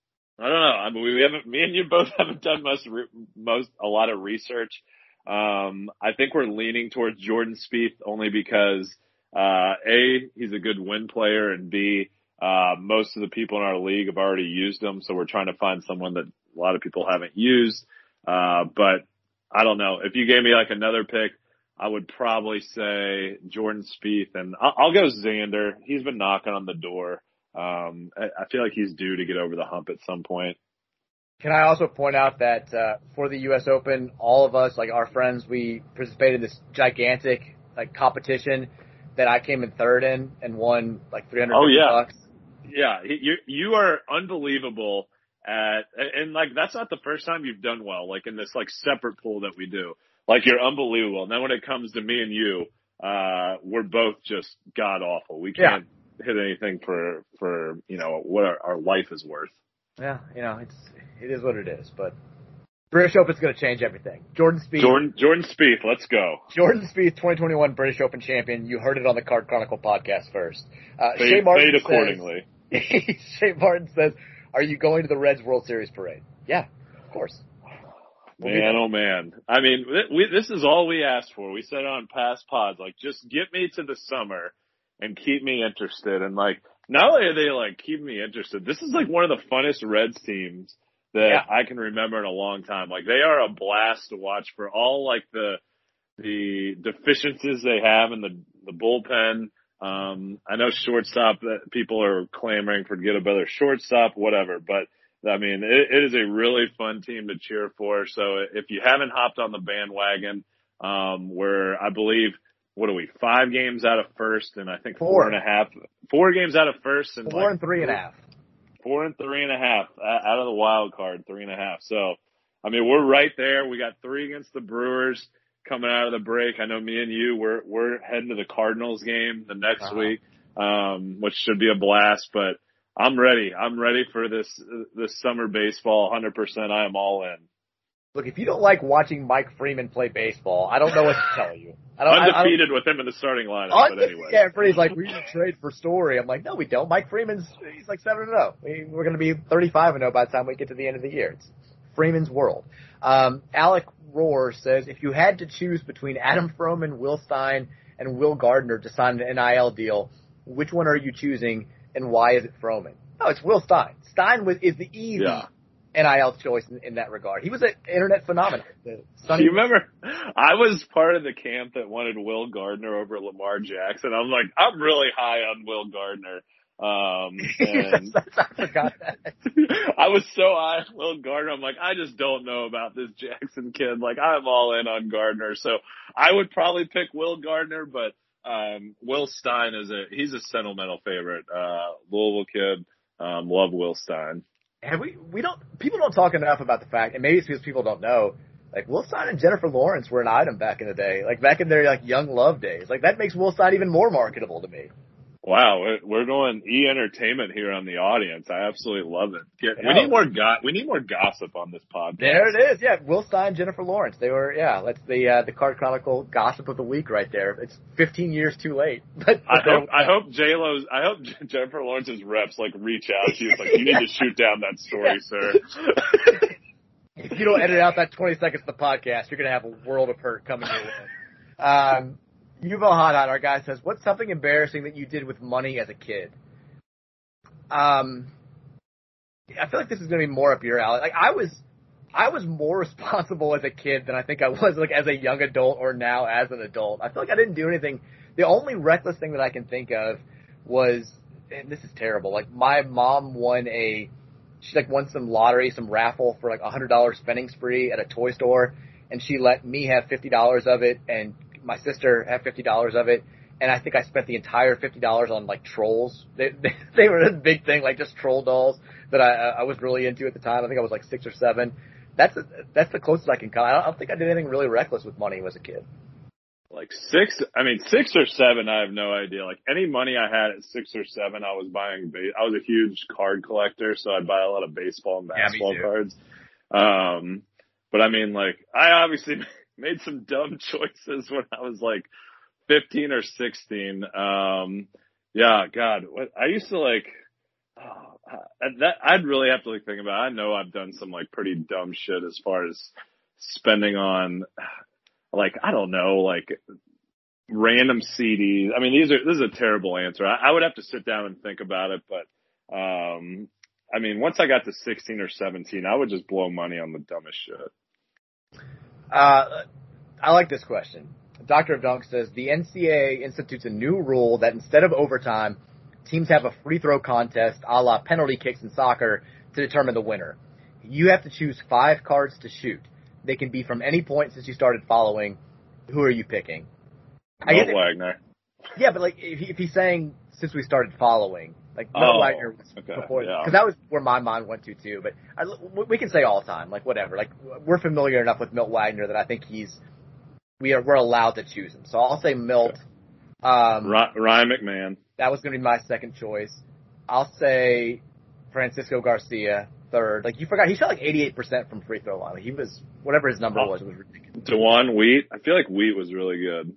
I don't know. I mean, we haven't, me and you both haven't done most, most, a lot of research. Um, I think we're leaning towards Jordan Spieth only because, uh, A, he's a good win player, and B, uh, most of the people in our league have already used him. So we're trying to find someone that a lot of people haven't used. Uh, but I don't know. If you gave me like another pick, I would probably say Jordan Spieth, and I'll, I'll go Xander. He's been knocking on the door. Um, I, I feel like he's due to get over the hump at some point. Can I also point out that uh, for the U S Open, all of us, like our friends, we participated in this gigantic like competition that I came in third in and won like three hundred fifty oh, yeah. bucks. Yeah, you you are unbelievable at, and like that's not the first time you've done well. Like in this like separate pool that we do, like you're unbelievable. And then when it comes to me and you, uh, we're both just god awful. We can't yeah. hit anything for for you know what our, our life is worth. Yeah, you know it's it is what it is. But British Open's going to change everything. Jordan Spieth. Jordan Jordan Spieth, let's go. Jordan Spieth, twenty twenty-one British Open champion. You heard it on the Card Chronicle podcast first. Uh, fade, Shea Martin fade accordingly. Says, Shea Martin says, "Are you going to the Reds World Series parade?" Yeah, of course. We'll man, oh man. I mean, we, this is all we asked for. We said on past pods, like, just get me to the summer and keep me interested. And like, not only are they like keeping me interested, this is like one of the funnest Reds teams that yeah. I can remember in a long time. Like, they are a blast to watch for all like the the deficiencies they have in the the bullpen. Um, I know shortstop that people are clamoring for to get a better shortstop, whatever, but I mean, it, it is a really fun team to cheer for. So if you haven't hopped on the bandwagon, um, we're, I believe, what are we, five games out of first and I think four, four and a half, four games out of first and four like, and three and a half, four and three and a half out of the wild card, three and a half. So, I mean, we're right there. We got three against the Brewers coming out of the break. I know me and you, we're, we're heading to the Cardinals game the next uh-huh. week, um, which should be a blast, but I'm ready. I'm ready for this, this summer baseball. one hundred percent. I am all in. Look, if you don't like watching Mike Freeman play baseball, I don't know what to tell you. I don't, Undefeated I don't, with him in the starting lineup, but anyway. Yeah, Freddie's like, we should trade for Story. I'm like, no, we don't. Mike Freeman's, he's like seven and oh. We're going to be thirty-five and oh by the time we get to the end of the year. It's Freeman's world. Um, Alec Rohr says, if you had to choose between Adam Froman, Will Stein, and Will Gardner to sign an N I L deal, which one are you choosing, and why is it Froman? No, it's Will Stein. Stein was, is the easy yeah. N I L choice in, in that regard. He was an internet phenomenon. Do you remember? I was part of the camp that wanted Will Gardner over Lamar Jackson. I'm like, I'm really high on Will Gardner. Um, and I forgot that. I was so high on Will Gardner. I'm like, I just don't know about this Jackson kid. Like, I'm all in on Gardner. So I would probably pick Will Gardner, but um, Will Stein is a, he's a sentimental favorite. Uh, Louisville kid. Um, love Will Stein. And we, we don't, people don't talk enough about the fact, and maybe it's because people don't know, like Will Stein and Jennifer Lawrence were an item back in the day, like back in their like young love days. Like that makes Will Stein even more marketable to me. Wow, we're going E entertainment here on the audience. I absolutely love it. Get, we need more go- we need more gossip on this podcast. There it is. Yeah, Will Stein, Jennifer Lawrence. They were yeah. That's the uh, the Card Chronicle gossip of the week right there. It's fifteen years too late. But I hope I hope J Lo's I hope Jennifer Lawrence's reps like reach out to you. It's like you need to shoot down that story, sir. If you don't edit out that twenty seconds of the podcast, you're gonna have a world of hurt coming your way. Um. Yuval Haddad, our guy, says, what's something embarrassing that you did with money as a kid? Um, I feel like this is going to be more up your alley. Like, I was, I was more responsible as a kid than I think I was, like, as a young adult or now as an adult. I feel like I didn't do anything. The only reckless thing that I can think of was, and this is terrible, like, my mom won a, she, like, won some lottery, some raffle for, like, a one hundred dollars spending spree at a toy store, and she let me have fifty dollars of it, and my sister had fifty dollars of it, and I think I spent the entire fifty dollars on, like, trolls. They, they, they were a big thing, like, just troll dolls that I, I was really into at the time. I think I was, like, six or seven. That's a, that's the closest I can come. I don't, I don't think I did anything really reckless with money as a kid. Like, six, I mean, six or seven, I have no idea. Like, any money I had at six or seven, I was buying, I was a huge card collector, so I'd buy a lot of baseball and basketball yeah, cards. Um, but, I mean, like, I obviously made some dumb choices when I was like fifteen or sixteen. Um, yeah, God, what I used to like, oh, that I'd really have to like think about it. I know I've done some like pretty dumb shit as far as spending on, like, I don't know, like random C Ds. I mean, these are, this is a terrible answer. I, I would have to sit down and think about it, but, um, I mean, once I got to sixteen or seventeen, I would just blow money on the dumbest shit. Uh, I like this question. Doctor of Dunk says, the N C A A institutes a new rule that instead of overtime, teams have a free throw contest a la penalty kicks in soccer to determine the winner. You have to choose five cards to shoot. They can be from any point since you started following. Who are you picking? Milt Wagner. Yeah, but like if, he, if he's saying since we started following, like Milt oh, Wagner was okay, before, because yeah. that was where my mind went to too. But I, we can say all time, like whatever. Like we're familiar enough with Milt Wagner that I think he's we are we're allowed to choose him. So I'll say Milt. Okay. Um, Ryan McMahon. That was going to be my second choice. I'll say Francisco Garcia third. Like you forgot, he shot like eighty-eight percent from free throw line. Like, he was whatever his number was. It was ridiculous. DeJuan Wheat. I feel like Wheat was really good.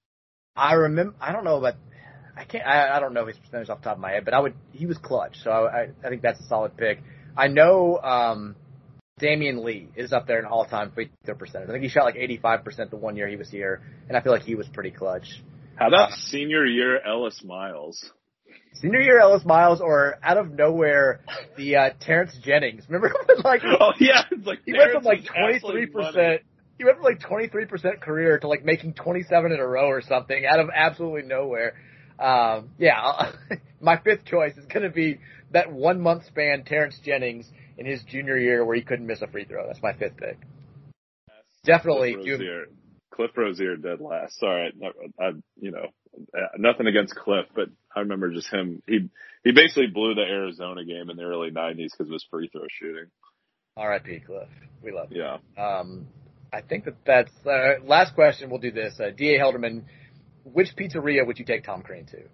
I remember. I don't know, but I can't. I, I don't know his percentage off the top of my head. But I would. He was clutch. So I, I think that's a solid pick. I know um, Damian Lee is up there in all-time free throw percentage. I think he shot like eighty-five percent the one year he was here, and I feel like he was pretty clutch. How about uh, senior year Ellis Miles? Senior year Ellis Miles, or out of nowhere, the uh, Terrence Jennings. Remember when like oh yeah, it's like he Terrence went from like twenty-three percent. He went from like twenty-three percent career to like making twenty-seven in a row or something out of absolutely nowhere. Um, yeah, my fifth choice is going to be that one month span Terrence Jennings in his junior year where he couldn't miss a free throw. That's my fifth pick. Definitely. Cliff Rozier, Cliff Rozier dead last. Sorry, I, I, you know, nothing against Cliff, but I remember just him. He he basically blew the Arizona game in the early nineties because of his free throw shooting. R I P Cliff. We love you. Yeah. Um, I think that that's uh, last question. We'll do this. Uh, D A Helderman, which pizzeria would you take Tom Crean to?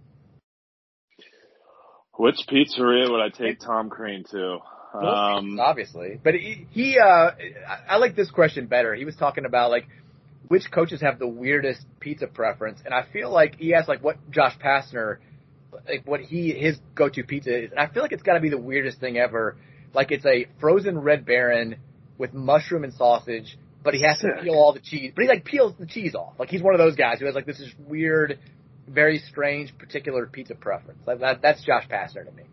Which pizzeria would I take Tom Crean to? Um, obviously, but he, he uh, I like this question better. He was talking about like which coaches have the weirdest pizza preference, and I feel like he asked like what Josh Pastner, like what he his go-to pizza is, and I feel like it's got to be the weirdest thing ever. Like it's a frozen Red Baron with mushroom and sausage, but he has to peel all the cheese. But he like peels the cheese off. Like he's one of those guys who has like this is weird, very strange, particular pizza preference. Like that, that's Josh Pastner to me.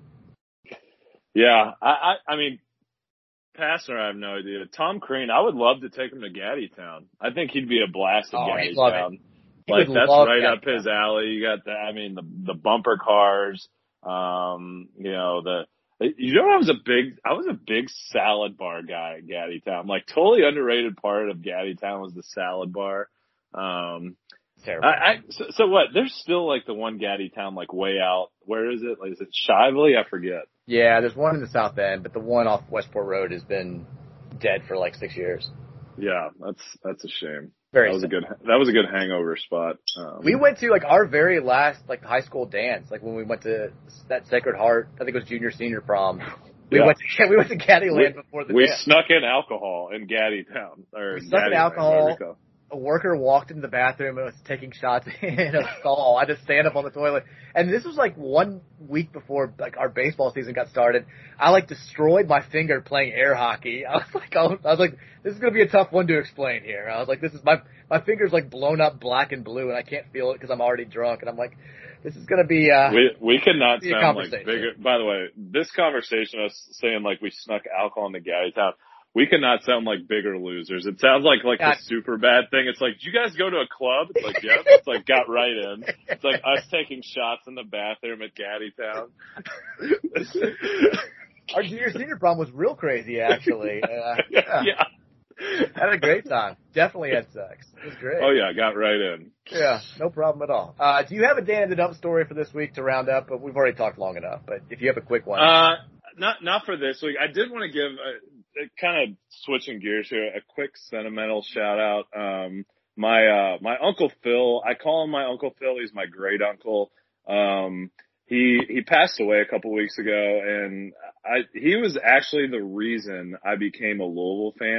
Yeah, I, I, I mean, Pastner, I have no idea. Tom Crean, I would love to take him to Gaddytown. I think he'd be a blast at oh, Gaddytown. Like that's right up his alley. You got the, I mean, the the bumper cars. Um, you know the. You know, I was a big, I was a big salad bar guy at Gaddytown. Like, totally underrated part of Gaddytown was the salad bar. Um, Terrible. I, I so, so what? There's still like the one Gaddytown, like way out. Where is it? Like, is it Shively? I forget. Yeah, there's one in the South End, but the one off Westport Road has been dead for like six years. Yeah, that's that's a shame. Very that was simple. a good that was a good hangover spot. Um, we went to like our very last like high school dance, like when we went to that Sacred Heart. I think it was junior senior prom. We yeah. went to we went to Gaddyland we, before the we dance. snuck in alcohol in Gaddytown. Or we snuck in alcohol. A worker walked into the bathroom and was taking shots in a stall. I just stand up on the toilet. And this was like one week before like our baseball season got started. I like destroyed my finger playing air hockey. I was like, I was like, this is going to be a tough one to explain here. I was like, this is my, my finger's like blown up black and blue and I can't feel it because I'm already drunk. And I'm like, this is going to be, uh, we, we could not sound like bigger. By the way, this conversation, us saying like we snuck alcohol into Gaddytown. We cannot sound like bigger losers. It sounds like like God. the super bad thing. It's like, did you guys go to a club? It's like, yep. It's like, got right in. It's like us taking shots in the bathroom at Gaddytown. Our junior senior prom was real crazy, actually. Uh, yeah. yeah. Had a great time. Definitely had sex. It was great. Oh, yeah. Got right in. Yeah. No problem at all. Uh, do you have a Dan in the Dump story for this week to round up? But we've already talked long enough. But if you have a quick one. Uh, not, not for this week. I did want to give a, kind of switching gears here, a quick sentimental shout out. Um, my, uh, my Uncle Phil, I call him my Uncle Phil. He's my great uncle. Um, he, he passed away a couple weeks ago and I, he was actually the reason I became a Louisville fan.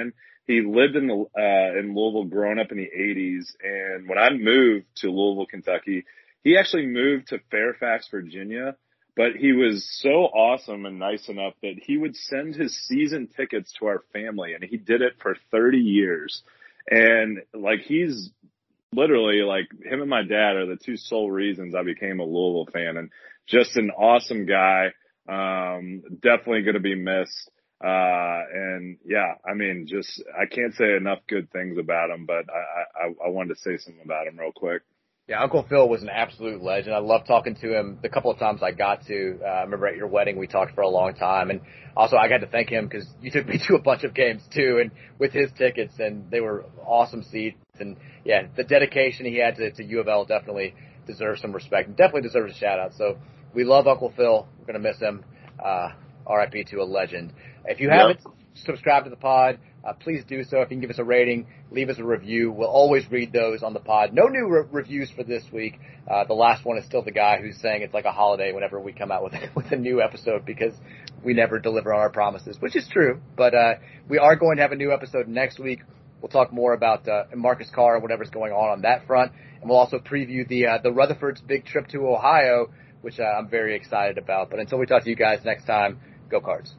he lived in the, uh, in Louisville growing up in the eighties. And when I moved to Louisville, Kentucky, he actually moved to Fairfax, Virginia, but he was so awesome and nice enough that he would send his season tickets to our family, and he did it for thirty years. And like, he's literally like, him and my dad are the two sole reasons I became a Louisville fan, and just an awesome guy. Um, definitely going to be missed. Uh, and yeah, I mean, just, I can't say enough good things about him, but I, I, I wanted to say something about him real quick. Yeah, Uncle Phil was an absolute legend. I loved talking to him the couple of times I got to. Uh, I remember at your wedding we talked for a long time. And also I got to thank him because you took me to a bunch of games too, and with his tickets, and they were awesome seats. And yeah, the dedication he had to, to U of L definitely deserves some respect and definitely deserves a shout out. So we love Uncle Phil. We're going to miss him. Uh, R I P to a legend. If you haven't yep. subscribed to the pod, Uh, please do so. If you can give us a rating, leave us a review. We'll always read those on the pod. No new re- reviews for this week. Uh, the last one is still the guy who's saying it's like a holiday whenever we come out with, with a new episode because we never deliver on our promises, which is true. But uh, we are going to have a new episode next week. We'll talk more about uh, Marcus Carr and whatever's going on on that front. And we'll also preview the uh, the Rutherford's big trip to Ohio, which uh, I'm very excited about. But until we talk to you guys next time, go Cards.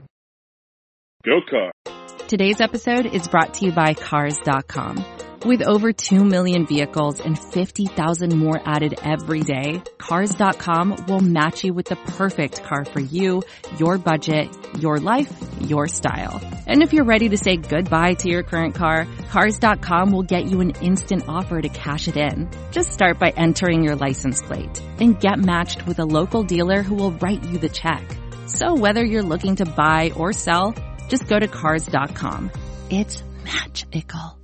Go Cards. Today's episode is brought to you by Cars dot com. With over two million vehicles and fifty thousand more added every day, Cars dot com will match you with the perfect car for you, your budget, your life, your style. And if you're ready to say goodbye to your current car, Cars dot com will get you an instant offer to cash it in. Just start by entering your license plate and get matched with a local dealer who will write you the check. So whether you're looking to buy or sell, just go to Cars dot com. It's magical.